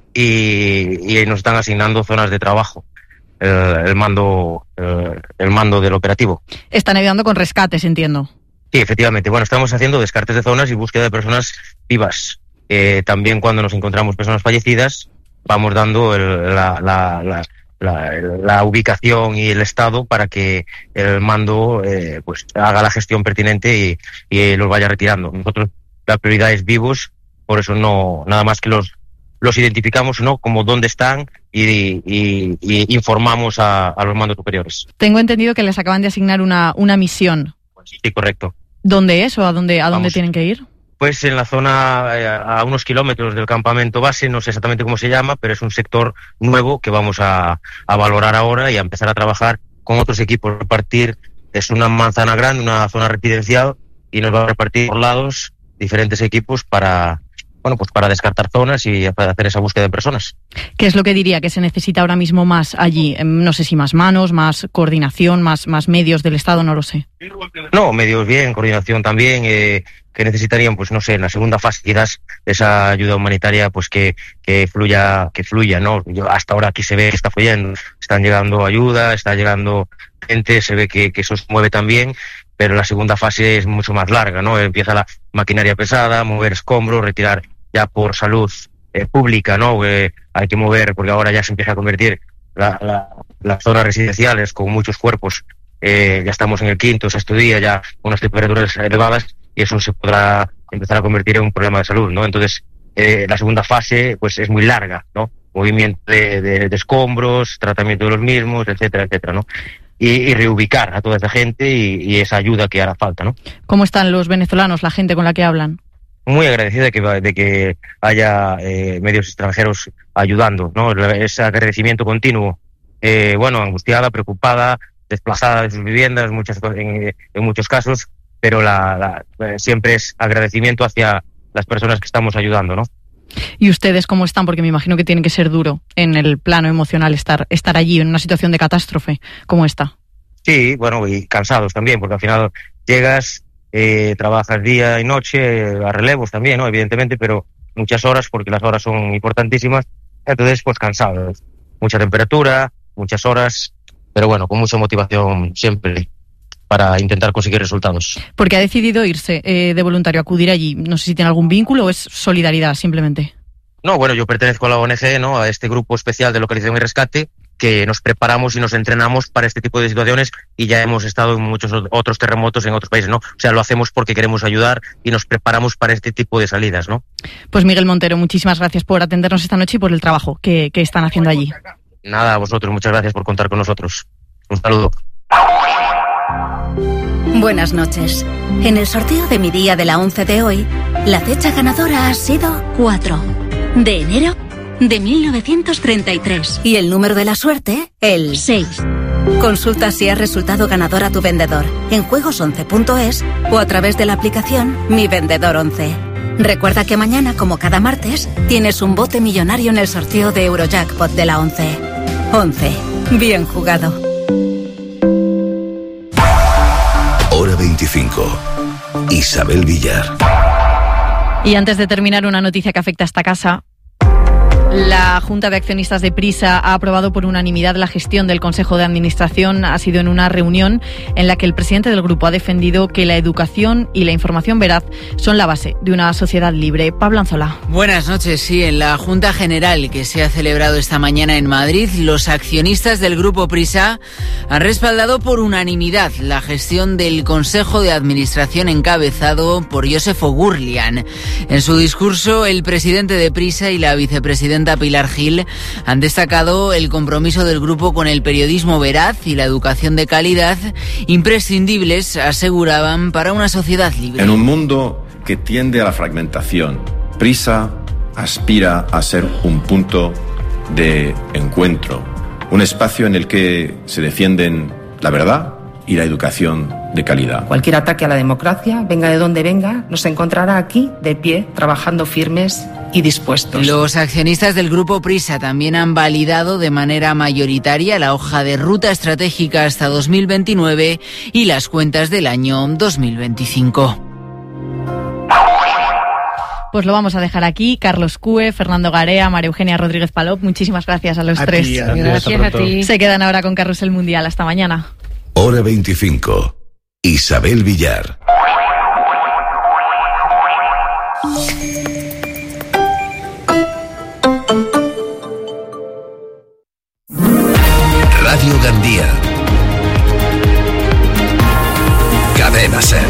y, y nos están asignando zonas de trabajo. El, el mando el, el mando del operativo. Están ayudando con rescates, entiendo. Sí, efectivamente. Bueno, estamos haciendo descartes de zonas y búsqueda de personas vivas. Eh, también cuando nos encontramos personas fallecidas, vamos dando el, la, la, la, la, la ubicación y el estado para que el mando eh, pues haga la gestión pertinente y, y los vaya retirando. Nosotros la prioridad es vivos, por eso no nada más que los los identificamos, ¿no?, como dónde están y, y, y informamos a, a los mandos superiores. Tengo entendido que les acaban de asignar una, una misión. Sí, correcto. ¿Dónde es o a dónde, a dónde Vamos. tienen que ir? Pues en la zona, eh, a unos kilómetros del campamento base, no sé exactamente cómo se llama, pero es un sector nuevo que vamos a, a valorar ahora y a empezar a trabajar con otros equipos. Repartir, es una manzana grande, una zona residencial, y nos va a repartir por lados diferentes equipos para, bueno, pues para descartar zonas y para hacer esa búsqueda de personas. ¿Qué es lo que diría que se necesita ahora mismo más allí? No sé si más manos, más coordinación, más, más medios del Estado, no lo sé. No, medios bien, coordinación también, eh, que necesitarían, pues no sé, en la segunda fase quizás esa ayuda humanitaria, pues que, que fluya, que fluya, ¿no? Yo, hasta ahora aquí se ve que está fluyendo, están llegando ayuda, está llegando gente, se ve que, que eso se mueve también, pero la segunda fase es mucho más larga, ¿no? Empieza la maquinaria pesada, mover escombros, retirar ya por salud eh, pública, ¿no? Eh, hay que mover, porque ahora ya se empieza a convertir la, la, las zonas residenciales con muchos cuerpos. Eh, ya estamos en el quinto, sexto día, ya unas temperaturas elevadas, y eso se podrá empezar a convertir en un problema de salud, ¿no? Entonces, eh, la segunda fase, pues es muy larga, ¿no? Movimiento de, de, de escombros, tratamiento de los mismos, etcétera, etcétera, ¿no? Y, y reubicar a toda esa gente y, y esa ayuda que hará falta, ¿no? ¿Cómo están los venezolanos, la gente con la que hablan? Muy agradecida de que, de que haya eh, medios extranjeros ayudando, ¿no? Ese agradecimiento continuo, eh, bueno, angustiada, preocupada, desplazada de sus viviendas, muchas, en, en muchos casos, pero la, la, siempre es agradecimiento hacia las personas que estamos ayudando, ¿no? ¿Y ustedes cómo están? Porque me imagino que tiene que ser duro en el plano emocional estar, estar allí en una situación de catástrofe como esta. Sí, bueno, y cansados también, porque al final llegas, eh, trabajas día y noche, a relevos también, ¿no? Evidentemente, pero muchas horas, porque las horas son importantísimas, entonces pues cansados. Mucha temperatura, muchas horas, pero bueno, con mucha motivación siempre para intentar conseguir resultados. Porque ha decidido irse eh, de voluntario, acudir allí. No sé si tiene algún vínculo o es solidaridad simplemente. No, bueno, yo pertenezco a la O N G, ¿no? A este grupo especial de localización y rescate, que nos preparamos y nos entrenamos para este tipo de situaciones, y ya hemos estado en muchos otros terremotos en otros países, ¿no? O sea, lo hacemos porque queremos ayudar y nos preparamos para este tipo de salidas, ¿no? Pues Miguel Montero, muchísimas gracias por atendernos esta noche y por el trabajo que, que están haciendo allí. Nada, a vosotros, muchas gracias por contar con nosotros. Un saludo. Buenas noches. En el sorteo de mi día de la once de hoy, la fecha ganadora ha sido cuatro de enero de mil novecientos treinta y tres. Y el número de la suerte, el seis. Consulta si has resultado ganador a tu vendedor en juegos once punto es o a través de la aplicación Mi Vendedor once. Recuerda que mañana, como cada martes, tienes un bote millonario en el sorteo de Eurojackpot de la once. once. Bien jugado. Hora veinticinco. Isabel Villar. Y antes de terminar, una noticia que afecta a esta casa. La Junta de Accionistas de Prisa ha aprobado por unanimidad la gestión del Consejo de Administración. Ha sido en una reunión en la que el presidente del grupo ha defendido que la educación y la información veraz son la base de una sociedad libre. Pablo Anzola. Buenas noches. Sí, en la Junta General que se ha celebrado esta mañana en Madrid, los accionistas del grupo Prisa han respaldado por unanimidad la gestión del Consejo de Administración encabezado por Joseph Gurlian. En su discurso, el presidente de Prisa y la vicepresidenta Pilar Gil han destacado el compromiso del grupo con el periodismo veraz y la educación de calidad, imprescindibles, aseguraban, para una sociedad libre. En un mundo que tiende a la fragmentación, Prisa aspira a ser un punto de encuentro, un espacio en el que se defienden la verdad y la educación de calidad. Cualquier ataque a la democracia, venga de donde venga, nos encontrará aquí, de pie, trabajando firmes y dispuestos. Los accionistas del grupo Prisa también han validado de manera mayoritaria la hoja de ruta estratégica hasta dos mil veintinueve y las cuentas del año dos mil veinticinco. Pues lo vamos a dejar aquí. Carlos Cue, Fernando Garea, María Eugenia Rodríguez Palop, muchísimas gracias a los a tres. Ti, a gracias a ti. Se quedan ahora con Carrusel Mundial. Hasta mañana. Hora veinticinco. Isabel Villar. Radio Gandía. Cadena Ser.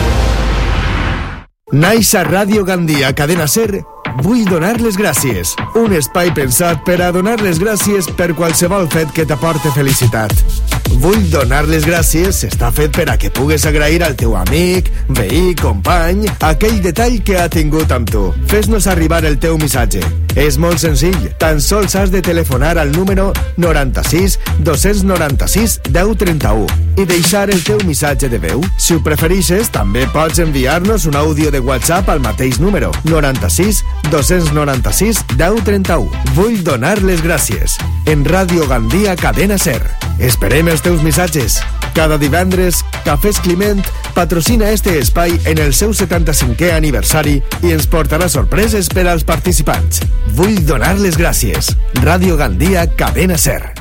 Naix a Ràdio Gandia, Cadena Ser, vull donar les gràcies. Un espai pensat per a donar les gràcies per qualsevol fet que t'aporte felicitat. Vull donar les gràcies està fet per a que pugues agrair al teu amic, veí, company, aquell detall que ha tingut amb tu. Fes-nos arribar el teu missatge. És molt senzill. Tan sols has de telefonar al número noranta-sis dos noranta-sis deu trenta-u i deixar el teu missatge de veu. Si ho preferixes, també pots enviar-nos un àudio de WhatsApp al mateix número noranta-sis dos noranta-sis deu trenta-u. Vull donar les gràcies. En Ràdio Gandia, Cadena Ser. Esperem els teus missatges. Cada divendres, Cafès Climent patrocina este espai en el seu setanta-cinquè aniversari i ens portarà sorpreses per als participants. Vull donar les gràcies. Ràdio Gandia, Cadena Ser.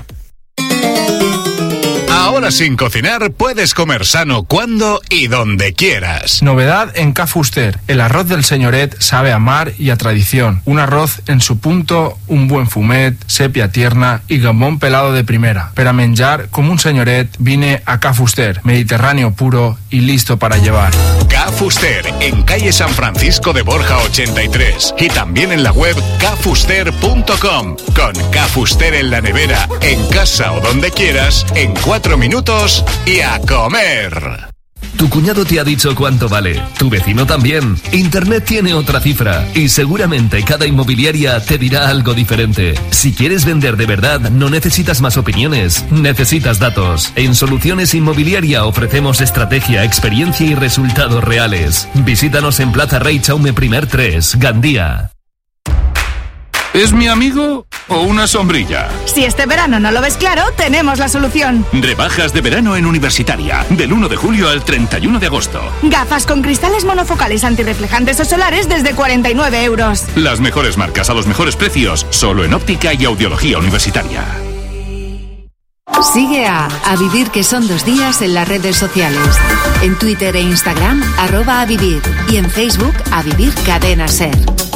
Ahora sin cocinar puedes comer sano cuando y donde quieras. Novedad en Ca Fuster. El arroz del señoret sabe a mar y a tradición. Un arroz en su punto, un buen fumet, sepia tierna y gambón pelado de primera. Para menjar como un señoret, vine a Ca Fuster. Mediterráneo puro y listo para llevar. Ca Fuster, en calle San Francisco de Borja ochenta y tres. Y también en la web ca fuster punto com. Con Ca Fuster en la nevera, en casa o donde quieras, en cuatro minutos y a comer. Tu cuñado te ha dicho cuánto vale, tu vecino también. Internet tiene otra cifra y seguramente cada inmobiliaria te dirá algo diferente. Si quieres vender de verdad, no necesitas más opiniones, necesitas datos. En Soluciones Inmobiliaria ofrecemos estrategia, experiencia y resultados reales. Visítanos en Plaza Rey Chaume Primer tres, Gandía. ¿Es mi amigo o una sombrilla? Si este verano no lo ves claro, tenemos la solución. Rebajas de verano en Universitaria, del uno de julio al treinta y uno de agosto. Gafas con cristales monofocales antirreflejantes o solares desde cuarenta y nueve euros. Las mejores marcas a los mejores precios, solo en óptica y audiología Universitaria. Sigue a A Vivir, que son dos días, en las redes sociales. En Twitter e Instagram, arroba a vivir. Y en Facebook, A Vivir Cadena Ser.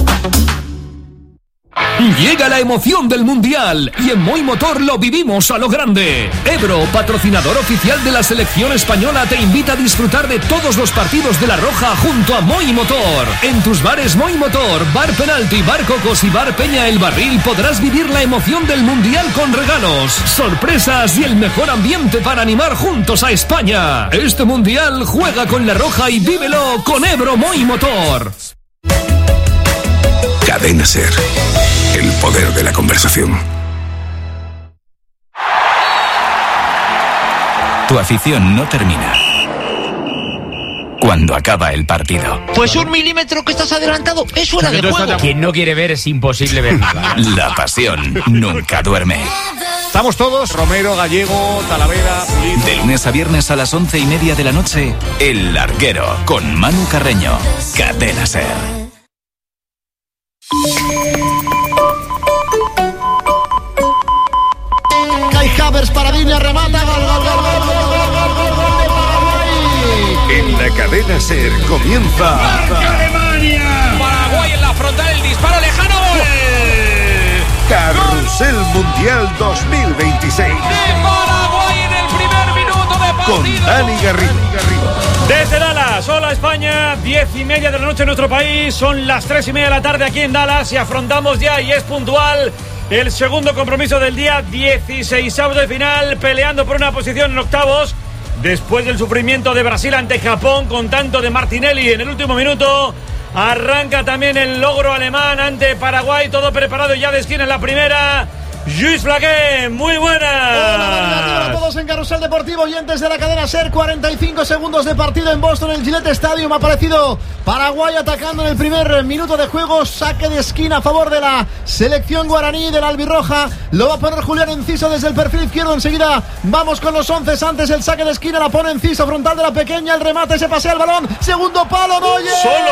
Llega la emoción del Mundial y en Moi Motor lo vivimos a lo grande. Ebro, patrocinador oficial de la selección española, te invita a disfrutar de todos los partidos de La Roja junto a Moi Motor. En tus bares Moi Motor, Bar Penalti, Bar Cocos y Bar Peña El Barril podrás vivir la emoción del Mundial con regalos, sorpresas y el mejor ambiente para animar juntos a España. Este Mundial juega con La Roja y vívelo con Ebro Moi Motor. Cadena Ser. El poder de la conversación. Tu afición no termina cuando acaba el partido. Pues un milímetro que estás adelantado es fuera de juego. Quien no quiere ver es imposible ver nada. La pasión nunca duerme. Estamos todos, Romero, Gallego, Talavera, Pulido. De lunes a viernes a las once y media de la noche, El Larguero, con Manu Carreño. Cadena Ser. Kai Havertz para Viña, remata, gol, gol, gol, gol, gol, gol, gol, gol de Paraguay. En la Cadena Ser comienza. ¡Marca Alemania! Paraguay en la frontal, el disparo lejano. Carrusel Mundial dos mil veintiséis. De Paraguay en el primer minuto de partido. Con Dani Garrido. Desde Dallas, hola España, diez y media de la noche en nuestro país, son las tres y media de la tarde aquí en Dallas y afrontamos ya, y es puntual, el segundo compromiso del día, dieciseisavo de final, peleando por una posición en octavos, después del sufrimiento de Brasil ante Japón con tanto de Martinelli en el último minuto. Arranca también el logro alemán ante Paraguay, todo preparado ya de esquina en la primera. Luis Flaqué, muy buenas. Hola, a todos en Carrusel Deportivo, oyentes de la Cadena Ser. Cuarenta y cinco segundos de partido en Boston, en el Gillette Stadium. Ha aparecido Paraguay atacando en el primer minuto de juego. Saque de esquina a favor de la selección guaraní de la albirroja. Lo va a poner Julián Enciso desde el perfil izquierdo. Enseguida vamos con los once. Antes el saque de esquina la pone Enciso, frontal de la pequeña. El remate, se pasea el balón. Segundo palo, Neuer.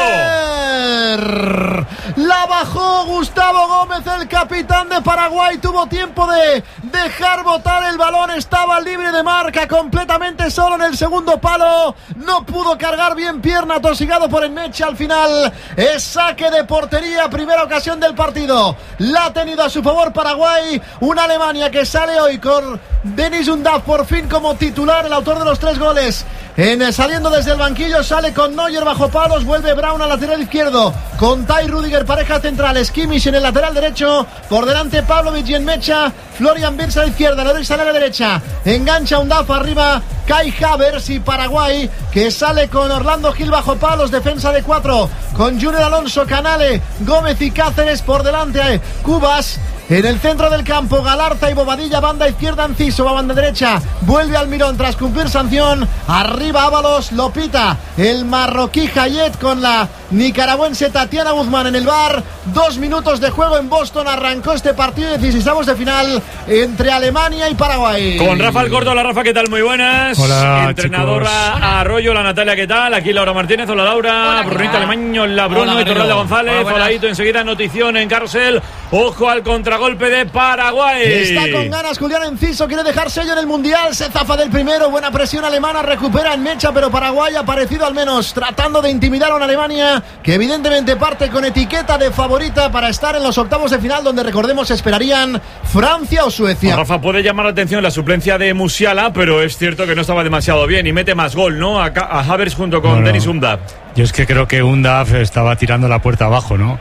Solo. La bajó Gustavo Gómez, el capitán de Paraguay. Tuvo tiempo de dejar botar el balón, estaba libre de marca, completamente solo en el segundo palo, no pudo cargar bien pierna, tosigado por Enmeche. Al final es saque de portería, primera ocasión del partido, la ha tenido a su favor Paraguay. Una Alemania que sale hoy con Denis Undav por fin como titular, el autor de los tres goles. En, saliendo desde el banquillo, sale con Neuer bajo palos, vuelve Brown al lateral izquierdo, con Tai Rudiger, pareja central, Kimmich en el lateral derecho, por delante Pavlovic y Enmecha, Florian Wirtz a la izquierda, Loris a la derecha, engancha Undav, arriba Kai Havertz, y Paraguay que sale con Orlando Gil bajo palos, defensa de cuatro, con Junior Alonso, Canale, Gómez y Cáceres, por delante Cubas. En el centro del campo, Galarza y Bobadilla, banda izquierda Enciso, va banda derecha, vuelve Almirón tras cumplir sanción, arriba Ábalos, Lopita, el marroquí Hayet con la nicaragüense Tatiana Guzmán en el bar. Dos minutos de juego en Boston, arrancó este partido de dieciseisavos de final entre Alemania y Paraguay. Con Rafa Alcorta, hola Rafa, ¿qué tal? Muy buenas. Hola, entrenadora chicos. Arroyo, la Natalia, ¿qué tal? Aquí Laura Martínez, hola Laura, Hola, Brunito Alemaño, la Bruno y Torralda González, hola, hola Hito, enseguida notición en Carrusel, ojo al contragolpe de Paraguay. Está con ganas Julián Enciso, quiere dejar sello en el Mundial, se zafa del primero, buena presión alemana, recupera en Mecha, pero Paraguay ha aparecido al menos tratando de intimidar a una Alemania que evidentemente parte con etiqueta de favorita para estar en los octavos de final, donde recordemos esperarían Francia o Suecia. Rafa, puede llamar la atención la suplencia de Musiala, pero es cierto que no estaba demasiado bien y mete más gol, ¿no? A, a Havertz junto con no, no. Denis Undav. Yo es que creo que Undav estaba tirando la puerta abajo, ¿no?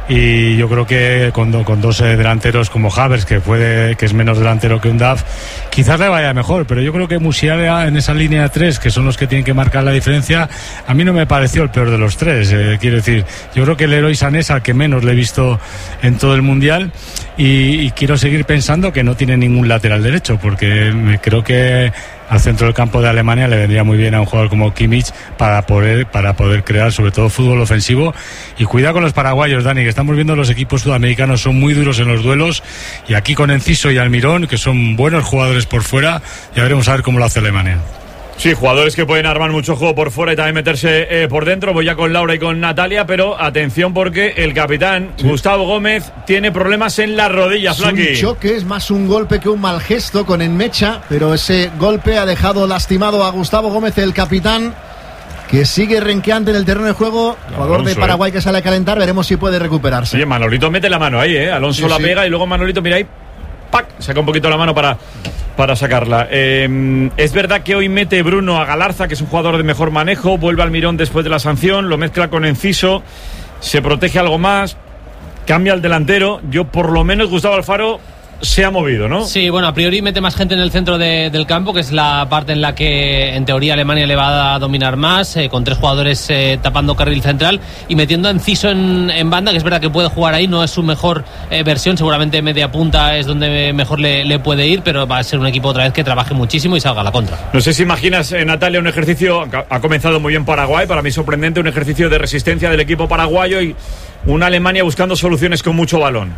y yo creo que con, do, con dos eh, delanteros como Havertz, que puede que es menos delantero que un Duff, quizás le vaya mejor, pero yo creo que Musiala en esa línea de tres, que son los que tienen que marcar la diferencia, a mí no me pareció el peor de los tres, eh, quiero decir, yo creo que el Leroy Sané es al que menos le he visto en todo el Mundial, y, y quiero seguir pensando que no tiene ningún lateral derecho, porque me creo que al centro del campo de Alemania le vendría muy bien a un jugador como Kimmich para poder, para poder crear sobre todo fútbol ofensivo. Y cuidado con los paraguayos, Dani, que estamos viendo los equipos sudamericanos son muy duros en los duelos, y aquí con Enciso y Almirón, que son buenos jugadores por fuera, ya veremos a ver cómo lo hace Alemania. Sí, jugadores que pueden armar mucho juego por fuera y también meterse eh, por dentro. Voy ya con Laura y con Natalia, pero atención porque el capitán sí. Gustavo Gómez tiene problemas en las rodillas, Flaqui. Es un choque, es más un golpe que un mal gesto con Enmecha, pero ese golpe ha dejado lastimado a Gustavo Gómez, el capitán, que sigue renqueante en el terreno de juego. No, jugador Alonso, de Paraguay eh. que sale a calentar, veremos si puede recuperarse. Oye, Manolito mete la mano ahí, ¿eh? Alonso sí, la sí. pega y luego Manolito, mira ahí, ¡pac! Saca un poquito la mano para... para sacarla. Eh, es verdad que hoy mete Bruno a Galarza, que es un jugador de mejor manejo, vuelve Almirón después de la sanción, lo mezcla con Enciso, se protege algo más, cambia el delantero. Yo por lo menos Gustavo Alfaro se ha movido, ¿no? Sí, bueno, a priori mete más gente en el centro de, del campo, que es la parte en la que en teoría Alemania le va a dominar más, eh, con tres jugadores eh, tapando carril central y metiendo a Enciso en, en banda, que es verdad que puede jugar ahí, no es su mejor eh, versión, seguramente media punta es donde mejor le, le puede ir, pero va a ser un equipo otra vez que trabaje muchísimo y salga a la contra. No sé si imaginas, eh, Natalia, un ejercicio, ha comenzado muy bien Paraguay, para mí sorprendente, un ejercicio de resistencia del equipo paraguayo y una Alemania buscando soluciones con mucho balón.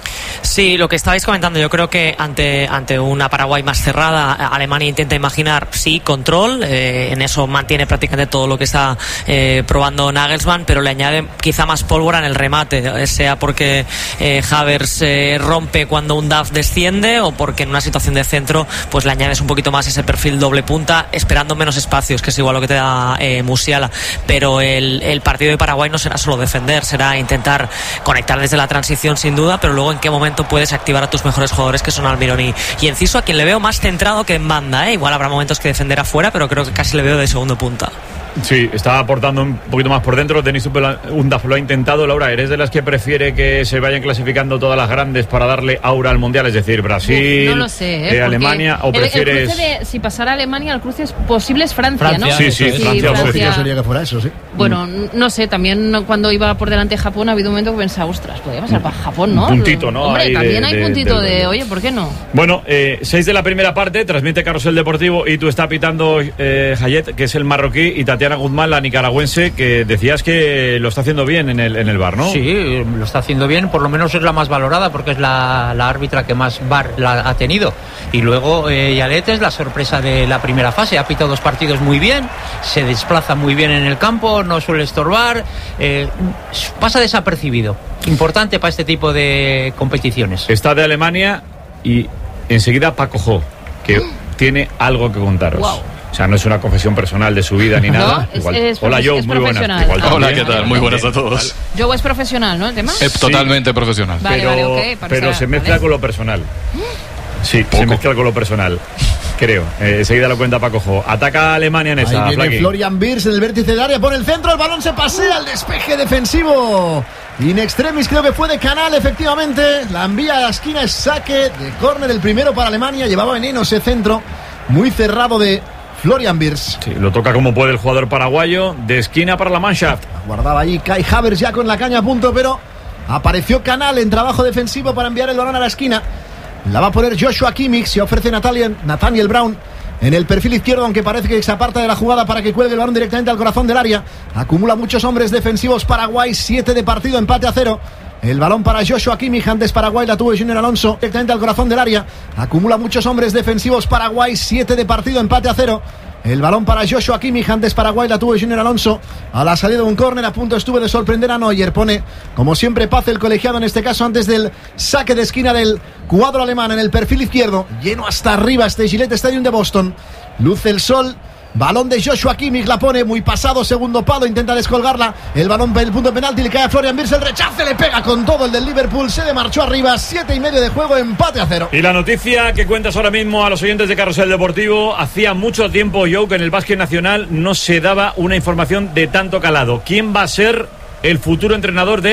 Sí, lo que estabais comentando, yo creo que ante, ante una Paraguay más cerrada, Alemania intenta imaginar, sí, control, eh, en eso mantiene prácticamente todo lo que está eh, probando Nagelsmann, pero le añade quizá más pólvora en el remate, sea porque eh, Havertz eh, rompe cuando un Duff desciende o porque en una situación de centro pues le añades un poquito más ese perfil doble punta, esperando menos espacios, que es igual lo que te da eh, Musiala, pero el, el partido de Paraguay no será solo defender, será intentar conectar desde la transición sin duda, pero luego en qué momento puedes activar a tus mejores jugadores, que son Almirón y, y Enciso, a quien le veo más centrado que en banda, ¿eh? Igual habrá momentos que defender afuera, pero creo que casi le veo de segundo punta. Sí, está aportando un poquito más por dentro. Denis Undav lo ha intentado. Laura, ¿eres de las que prefiere que se vayan clasificando todas las grandes para darle aura al Mundial? Es decir, Brasil, no lo sé, ¿eh? eh, Alemania, o prefieres... El, el cruce de, si pasara Alemania, el cruce es posible es Francia, Francia, ¿no? Sí, sí, sí, Francia, Francia. Sería que fuera eso, sí. Bueno, no sé, también cuando iba por delante Japón ha habido un momento que pensaba, ostras, podría pasar para Japón, ¿no? Un puntito, ¿no? Hombre, ahí también de, hay de, puntito de, de, de, oye, ¿por qué no? Bueno, eh, seis de la primera parte, transmite Carrusel Deportivo y tú está pitando eh, Hayet, que es el marroquí, y Tatiana Guzmán, la nicaragüense, que decías que lo está haciendo bien en el, en el V A R, ¿no? Sí, lo está haciendo bien, por lo menos es la más valorada porque es la, la árbitra que más V A R la ha tenido. Y luego eh, Yalet es la sorpresa de la primera fase, ha pitado dos partidos muy bien, se desplaza muy bien en el campo, no suele estorbar, eh, pasa desapercibido. Importante para este tipo de competiciones. Está de Alemania y enseguida Paco Jo, que tiene algo que contaros. Wow. O sea, no es una confesión personal de su vida ni nada. No, Igual. es, es Hola, Joe, muy buenas. Igual Hola, ¿qué tal? Muy buenas a todos. Joe es profesional, ¿no? El tema. Es totalmente sí. profesional. Vale, pero vale, okay, pero ser, se mezcla ¿vale? con lo personal. Sí, Poco. se mezcla con lo personal. Creo. Eh, enseguida lo cuenta Paco Jo. Ataca a Alemania en esa. Ahí viene Flaqui. Florian Wirtz en el vértice del área por el centro. El balón se pasea al despeje defensivo. In extremis, creo que fue de Canal, efectivamente. La envía a la esquina, es saque de córner, el primero para Alemania. Llevaba veneno ese centro muy cerrado de Florian Wirtz. Sí, lo toca como puede el jugador paraguayo. De esquina para la Mannschaft. Guardaba ahí Kai Havertz ya con la caña a punto, pero apareció Canal en trabajo defensivo para enviar el balón a la esquina. La va a poner Joshua Kimmich. Se ofrece Nathaniel, Nathaniel Brown en el perfil izquierdo, aunque parece que se aparta de la jugada para que cuelgue el balón directamente al corazón del área. Acumula muchos hombres defensivos Paraguay, siete de partido, empate a cero. El balón para Joshua Kimmich, antes Paraguay la tuvo Junior Alonso directamente al corazón del área. Acumula muchos hombres defensivos Paraguay, siete de partido, empate a cero. El balón para Joshua Kimmich, antes Paraguay la tuvo Junior Alonso. A la salida de un córner, a punto estuve de sorprender a Neuer. Pone, como siempre, Paz el colegiado, en este caso antes del saque de esquina del cuadro alemán en el perfil izquierdo. Lleno hasta arriba este Gillette Stadium de Boston. Luce el sol. Balón de Joshua Kimmich, la pone muy pasado, segundo palo, intenta descolgarla. El balón el punto penalti, le cae a Florian Wirtz, el rechace le pega con todo el del Liverpool, se le marchó arriba, siete y medio de juego, empate a cero. Y la noticia que cuentas ahora mismo a los oyentes de Carrusel Deportivo: hacía mucho tiempo, Joe, que en el básquet nacional no se daba una información de tanto calado. ¿Quién va a ser el futuro entrenador del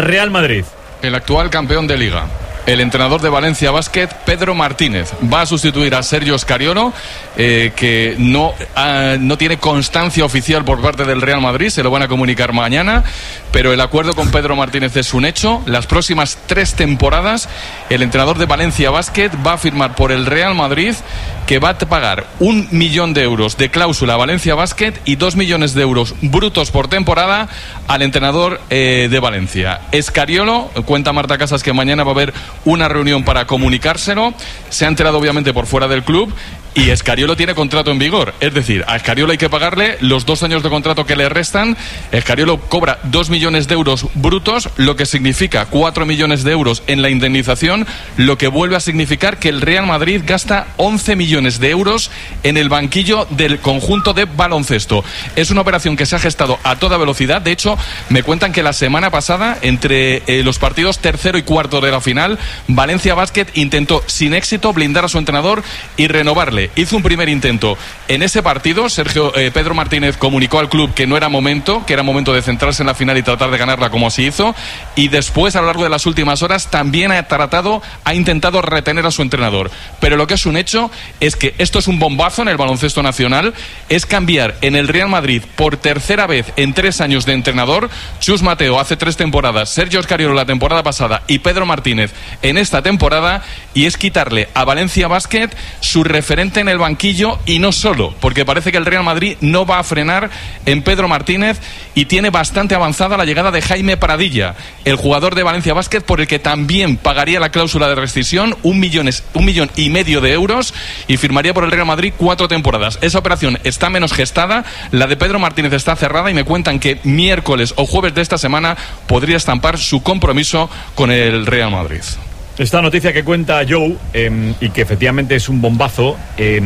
Real Madrid. El actual campeón de Liga, el entrenador de Valencia Basket, Pedro Martínez, va a sustituir a Sergio Scariolo, eh, que no, uh, no tiene constancia oficial por parte del Real Madrid, se lo van a comunicar mañana, pero el acuerdo con Pedro Martínez es un hecho. Las próximas tres temporadas, el entrenador de Valencia Basket va a firmar por el Real Madrid, que va a pagar un millón de euros de cláusula a Valencia Basket y dos millones de euros brutos por temporada al entrenador eh, de Valencia. Scariolo, cuenta Marta Casas que mañana va a haber una reunión para comunicárselo. Se ha enterado obviamente por fuera del club. Y Scariolo tiene contrato en vigor, es decir, a Scariolo hay que pagarle los dos años de contrato que le restan. Scariolo cobra dos millones de euros brutos, lo que significa cuatro millones de euros en la indemnización, lo que vuelve a significar que el Real Madrid gasta once millones de euros en el banquillo del conjunto de baloncesto. Es una operación que se ha gestado a toda velocidad. De hecho, me cuentan que la semana pasada, entre eh, los partidos tercero y cuarto de la final, Valencia Basket intentó sin éxito blindar a su entrenador y renovarle. Hizo un primer intento en ese partido. Sergio eh, Pedro Martínez comunicó al club que no era momento, que era momento de centrarse en la final y tratar de ganarla como así hizo. Y después, a lo largo de las últimas horas, también ha tratado, ha intentado retener a su entrenador. Pero lo que es un hecho es que esto es un bombazo en el baloncesto nacional. Es cambiar en el Real Madrid por tercera vez en tres años de entrenador. Chus Mateo hace tres temporadas, Sergio Scariolo la temporada pasada y Pedro Martínez en esta temporada. Y es quitarle a Valencia Basket su referente en el banquillo, y no solo, porque parece que el Real Madrid no va a frenar en Pedro Martínez y tiene bastante avanzada la llegada de Jaime Pradilla, el jugador de Valencia Basket, por el que también pagaría la cláusula de rescisión, un millón, un millón y medio de euros, y firmaría por el Real Madrid cuatro temporadas. Esa operación está menos gestada, la de Pedro Martínez está cerrada, y me cuentan que miércoles o jueves de esta semana podría estampar su compromiso con el Real Madrid. Esta noticia que cuenta Joe, eh, y que efectivamente es un bombazo, eh,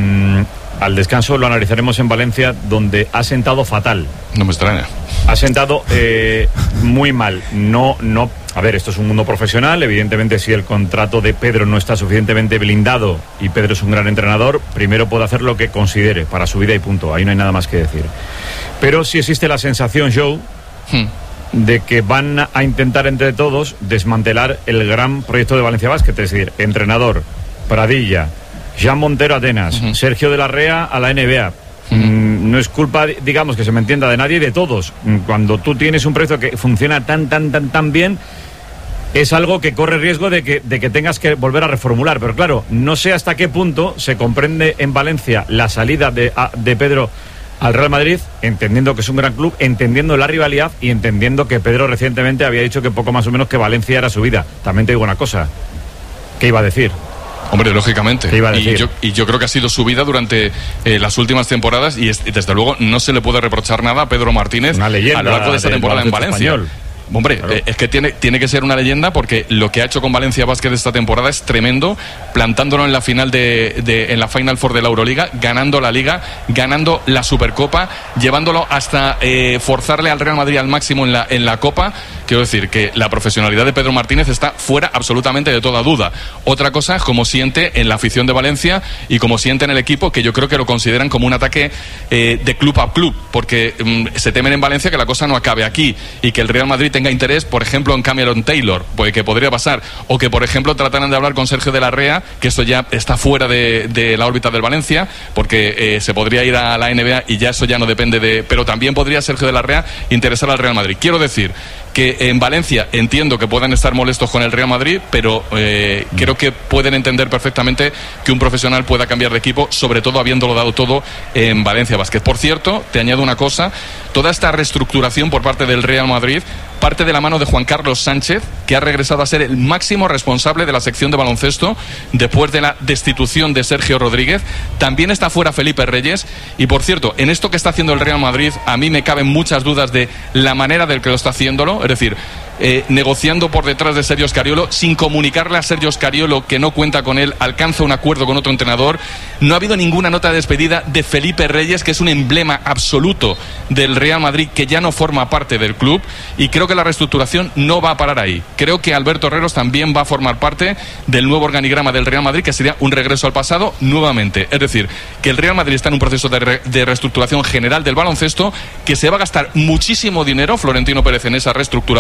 al descanso lo analizaremos en Valencia, donde ha sentado fatal. No me extraña. Ha sentado eh, muy mal. No, no. A ver, esto es un mundo profesional. Evidentemente, si el contrato de Pedro no está suficientemente blindado y Pedro es un gran entrenador, primero puede hacer lo que considere para su vida y punto. Ahí no hay nada más que decir. Pero sí existe la sensación, Joe, hmm. de que van a intentar entre todos desmantelar el gran proyecto de Valencia Basket, es decir, entrenador, Pradilla, Jean Montero Atenas, uh-huh. Sergio de la Rea a la N B A. Uh-huh. Mm, no es culpa, digamos, que se me entienda, de nadie y de todos. Cuando tú tienes un proyecto que funciona tan, tan, tan, tan bien, es algo que corre riesgo de que, de que tengas que volver a reformular. Pero claro, no sé hasta qué punto se comprende en Valencia la salida de, de Pedro al Real Madrid, entendiendo que es un gran club, entendiendo la rivalidad y entendiendo que Pedro recientemente había dicho que poco más o menos que Valencia era su vida. También te digo una cosa, ¿qué iba a decir? Hombre, lógicamente. ¿Qué iba a decir? Y yo, y yo creo que ha sido su vida durante eh, las últimas temporadas, y, es, y desde luego no se le puede reprochar nada a Pedro Martínez una leyenda a lo largo de esta temporada en Valencia. Español. Hombre, claro. eh, es que tiene, tiene que ser una leyenda, porque lo que ha hecho con Valencia Basket esta temporada es tremendo, plantándolo en la final de, de en la Final Four de la Euroliga, ganando la Liga, ganando la Supercopa, llevándolo hasta eh, forzarle al Real Madrid al máximo en la, en la Copa. Quiero decir que la profesionalidad de Pedro Martínez está fuera absolutamente de toda duda. Otra cosa es cómo siente en la afición de Valencia y cómo siente en el equipo, que yo creo que lo consideran como un ataque eh, de club a club, porque mm, se temen en Valencia que la cosa no acabe aquí y que el Real Madrid tenga interés, por ejemplo, en Cameron Taylor, pues, que podría pasar, o que, por ejemplo, trataran de hablar con Sergio de la Rea, que esto ya está fuera de, de la órbita del Valencia, porque eh, se podría ir a la N B A y ya eso ya no depende de... Pero también podría Sergio de la Rea interesar al Real Madrid. Quiero decir que en Valencia entiendo que puedan estar molestos con el Real Madrid, pero eh, mm. creo que pueden entender perfectamente que un profesional pueda cambiar de equipo, sobre todo habiéndolo dado todo en Valencia Basket. Por cierto, te añado una cosa, toda esta reestructuración por parte del Real Madrid parte de la mano de Juan Carlos Sánchez, que ha regresado a ser el máximo responsable de la sección de baloncesto después de la destitución de Sergio Rodríguez. También está fuera Felipe Reyes, y por cierto, en esto que está haciendo el Real Madrid, a mí me caben muchas dudas de la manera del que lo está haciéndolo, es decir, Eh, negociando por detrás de Sergio Scariolo, sin comunicarle a Sergio Scariolo que no cuenta con él, alcanza un acuerdo con otro entrenador. No ha habido ninguna nota de despedida de Felipe Reyes, que es un emblema absoluto del Real Madrid, que ya no forma parte del club, y creo que la reestructuración no va a parar ahí. Creo que Alberto Herreros también va a formar parte del nuevo organigrama del Real Madrid, que sería un regreso al pasado nuevamente. Es decir, que el Real Madrid está en un proceso de, re- de reestructuración general del baloncesto, que se va a gastar muchísimo dinero Florentino Pérez en esa reestructuración,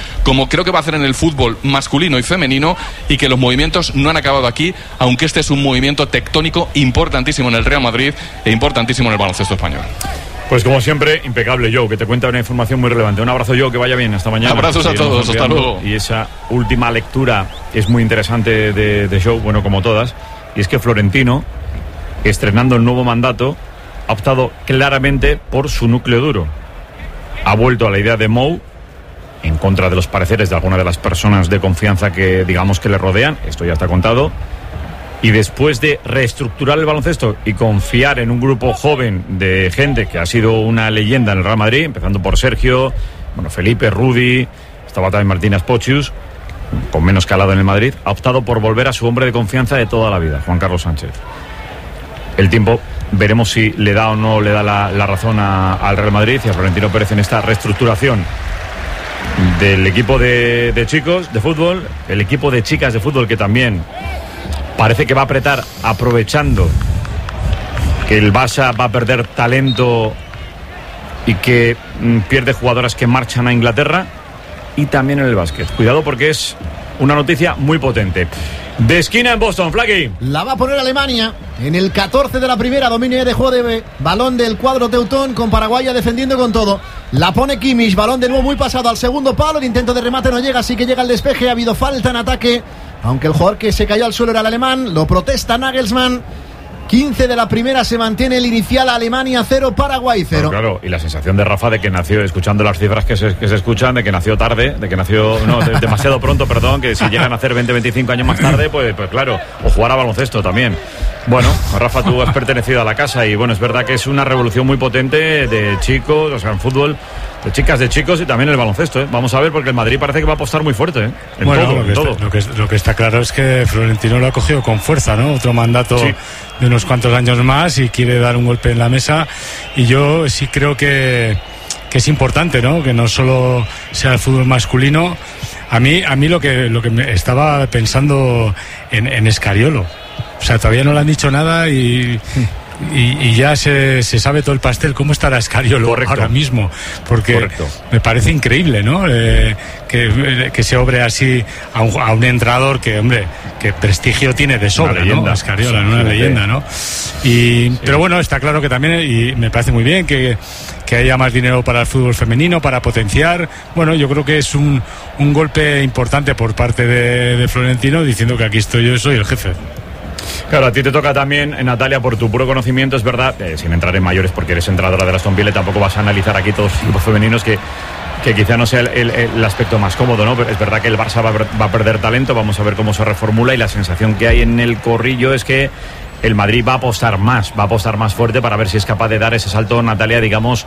como creo que va a hacer en el fútbol masculino y femenino, y que los movimientos no han acabado aquí, aunque este es un movimiento tectónico importantísimo en el Real Madrid e importantísimo en el baloncesto español. Pues como siempre, impecable Joe, que te cuenta una información muy relevante. Un abrazo Joe, que vaya bien, hasta mañana. Abrazos a todos, hasta luego. Y esa última lectura es muy interesante de, de Joe, bueno, como todas, y es que Florentino, estrenando el nuevo mandato, ha optado claramente por su núcleo duro. Ha vuelto a la idea de Mou, en contra de los pareceres de algunas de las personas de confianza que digamos que le rodean, esto ya está contado. Y después de reestructurar el baloncesto y confiar en un grupo joven de gente que ha sido una leyenda en el Real Madrid, empezando por Sergio, bueno, Felipe, Rudy, estaba también Martínez Pochius, con menos calado en el Madrid, ha optado por volver a su hombre de confianza de toda la vida, Juan Carlos Sánchez. El tiempo, veremos si le da o no le da la, la razón a, al Real Madrid y a Florentino Pérez en esta reestructuración del equipo de, de chicos de fútbol, el equipo de chicas de fútbol, que también parece que va a apretar, aprovechando que el Barça va a perder talento y que mm, pierde jugadoras que marchan a Inglaterra, y también en el básquet. Cuidado, porque es una noticia muy potente. De esquina en Boston, Flaky. La va a poner Alemania en el catorce de la primera, dominio de juego de balón del cuadro teutón, con Paraguay defendiendo con todo. La pone Kimmich, balón de nuevo muy pasado al segundo palo, el intento de remate no llega, así que llega el despeje, ha habido falta en ataque, aunque el jugador que se cayó al suelo era el alemán, lo protesta Nagelsmann. quince de la primera, se mantiene el inicial, Alemania cero, Paraguay cero. Claro, claro, y la sensación de Rafa de que nació, escuchando las cifras que se, que se escuchan, de que nació tarde, de que nació, no, de, demasiado pronto, perdón, que si llegan a hacer veinte, veinticinco años más tarde, pues, pues claro, o jugar a baloncesto también. Bueno, Rafa, tú has pertenecido a la casa y bueno, es verdad que es una revolución muy potente de chicos, o sea, en fútbol, de chicas, de chicos y también el baloncesto, ¿eh? Vamos a ver, porque el Madrid parece que va a apostar muy fuerte, ¿eh? En bueno, todo, lo, que en todo. Está, lo, que, lo que está claro es que Florentino lo ha cogido con fuerza, ¿no? Otro mandato sí. de unos cuantos años más y quiere dar un golpe en la mesa, y yo sí creo que, que es importante, ¿no? Que no solo sea el fútbol masculino. A mí, a mí lo que, lo que me estaba pensando en, en Escariolo. O sea, todavía no le han dicho nada y, y, y ya se, se sabe todo el pastel. ¿Cómo estará Escariolo Correcto. ahora mismo? Porque Correcto. me parece increíble, ¿no? Eh, que, que se obre así a un, a un entrenador que, hombre, que prestigio tiene de sobra, ¿no? Escariola, sí, una sí, leyenda, ¿no? Y, sí. Pero bueno, está claro que también, y me parece muy bien que, que haya más dinero para el fútbol femenino, para potenciar. Bueno, yo creo que es un, un golpe importante por parte de, de Florentino, diciendo que aquí estoy yo, soy el jefe. Claro, a ti te toca también, Natalia, por tu puro conocimiento, es verdad, eh, sin entrar en mayores porque eres entrenadora de la Aston Villa, tampoco vas a analizar aquí todos los equipos femeninos, que, que quizá no sea el, el, el aspecto más cómodo, ¿no? Pero es verdad que el Barça va a, va a perder talento, vamos a ver cómo se reformula, y la sensación que hay en el corrillo es que el Madrid va a apostar más, va a apostar más fuerte para ver si es capaz de dar ese salto, Natalia, digamos,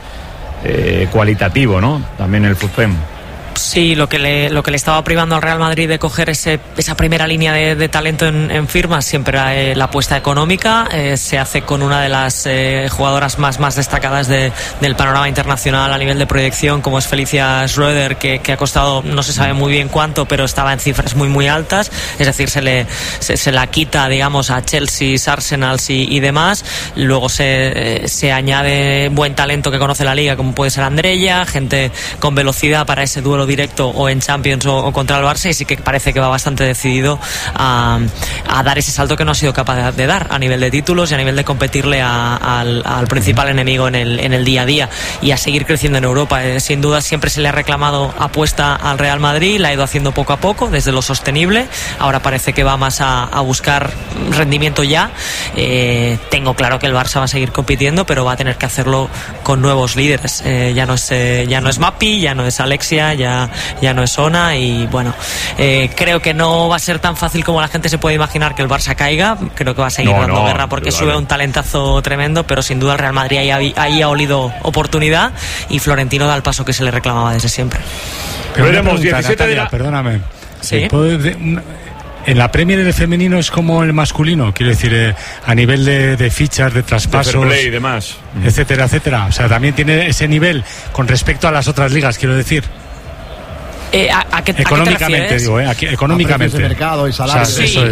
eh, cualitativo, ¿no? También el fútbol. Sí, lo que le lo que le estaba privando al Real Madrid de coger ese, esa primera línea de, de talento en, en firmas siempre era eh, la apuesta económica. Eh, se hace con una de las eh, jugadoras más, más destacadas de, del panorama internacional a nivel de proyección, como es Felicia Schroeder, que, que ha costado, no se sabe muy bien cuánto, pero estaba en cifras muy muy altas. Es decir, se le se, se la quita, digamos, a Chelsea, Arsenals y, y demás. Luego se, eh, se añade buen talento que conoce la liga, como puede ser Andreya, gente con velocidad para ese duelo directo o en Champions o, o contra el Barça, y sí que parece que va bastante decidido a, a dar ese salto que no ha sido capaz de, de dar a nivel de títulos y a nivel de competirle a, a, al, al principal enemigo en el, en el día a día, y a seguir creciendo en Europa. Eh, sin duda siempre se le ha reclamado apuesta al Real Madrid, la ha ido haciendo poco a poco desde lo sostenible, ahora parece que va más a, a buscar rendimiento ya. Eh, tengo claro que el Barça va a seguir compitiendo, pero va a tener que hacerlo con nuevos líderes. Eh, ya no es eh, ya no es Mapi, ya no es Alexia, ya ya no es Ona, y bueno, eh, creo que no va a ser tan fácil como la gente se puede imaginar que el Barça caiga. Creo que va a seguir no, dando no, guerra porque sube un talentazo tremendo, pero sin duda el Real Madrid ahí, ahí ha olido oportunidad, y Florentino da el paso que se le reclamaba desde siempre. Pero veremos, diecisiete de la... Perdóname. ¿Sí? En la Premier el femenino es como el masculino, quiero decir, eh, a nivel de, de fichas, de traspasos, de fair play y demás, etcétera, etcétera. O sea, también tiene ese nivel con respecto a las otras ligas, quiero decir. Eh, ¿a, a qué, económicamente, ¿a qué te digo, eh, aquí, económicamente. A precios de mercado y salarios. O sea, sí, eso es, ¿no?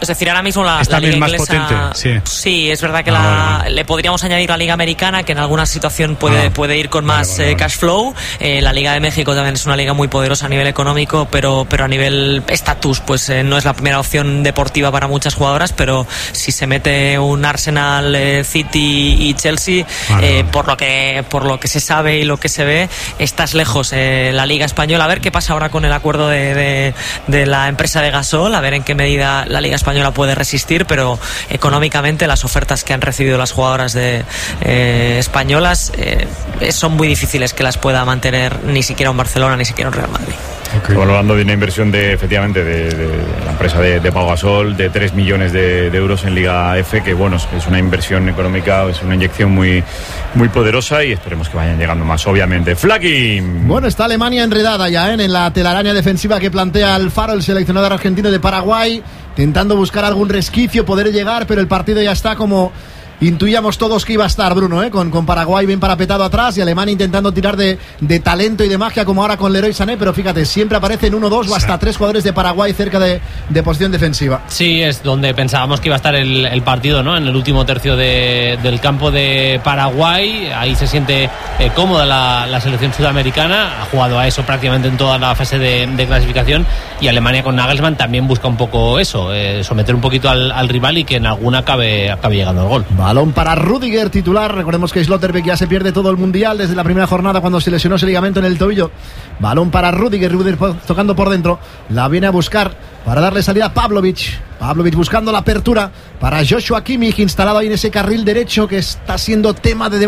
Es decir, ahora mismo la, es la también liga más inglesa, potente. Sí. sí, es verdad que Ah, la, vale, vale. le podríamos añadir la liga americana, que en alguna situación puede, Ah, puede ir con vale, más vale, eh, vale. cash flow. Eh, la liga de México también es una liga muy poderosa a nivel económico, pero, pero a nivel estatus, pues eh, no es la primera opción deportiva para muchas jugadoras, pero si se mete un Arsenal, eh, City y Chelsea, Vale, eh, vale. por lo que por lo que se sabe y lo que se ve, estás lejos eh, la liga española. A ver qué pasa ahora con el acuerdo de, de, de la empresa de Gasol, a ver en qué medida la liga española puede resistir, pero económicamente las ofertas que han recibido las jugadoras de eh, españolas eh, son muy difíciles que las pueda mantener ni siquiera un Barcelona, ni siquiera un Real Madrid. Estamos hablando de una inversión de, efectivamente, de, de la empresa de, de Pau Gasol, de tres millones de, de euros en Liga F, que bueno, es una inversión económica, es una inyección muy, muy poderosa y esperemos que vayan llegando más, obviamente. Flaki. Bueno, está Alemania enredada ya, ¿eh? En la telaraña defensiva que plantea Alfaro, el seleccionador argentino de Paraguay, intentando buscar algún resquicio, poder llegar, pero el partido ya está como intuíamos todos que iba a estar, Bruno, ¿eh? con, con Paraguay bien parapetado atrás y Alemania intentando tirar de, de talento y de magia como ahora con Leroy Sané, pero fíjate, siempre aparecen uno, dos o hasta tres jugadores de Paraguay cerca de, de posición defensiva. Sí, es donde pensábamos que iba a estar el, el partido, ¿no? En el último tercio de, del campo de Paraguay. Ahí se siente eh, cómoda la, la selección sudamericana, ha jugado a eso prácticamente en toda la fase de, de clasificación, y Alemania con Nagelsmann también busca un poco eso, eh, someter un poquito al, al rival y que en alguna acabe, acabe llegando el gol. Balón para Rüdiger, titular. Recordemos que Schlotterbeck ya se pierde todo el mundial desde la primera jornada cuando se lesionó ese ligamento en el tobillo. Balón para Rüdiger, Rüdiger tocando por dentro, la viene a buscar para darle salida a Pavlovic. Pavlovic buscando la apertura para Joshua Kimmich, instalado ahí en ese carril derecho que está siendo tema de debate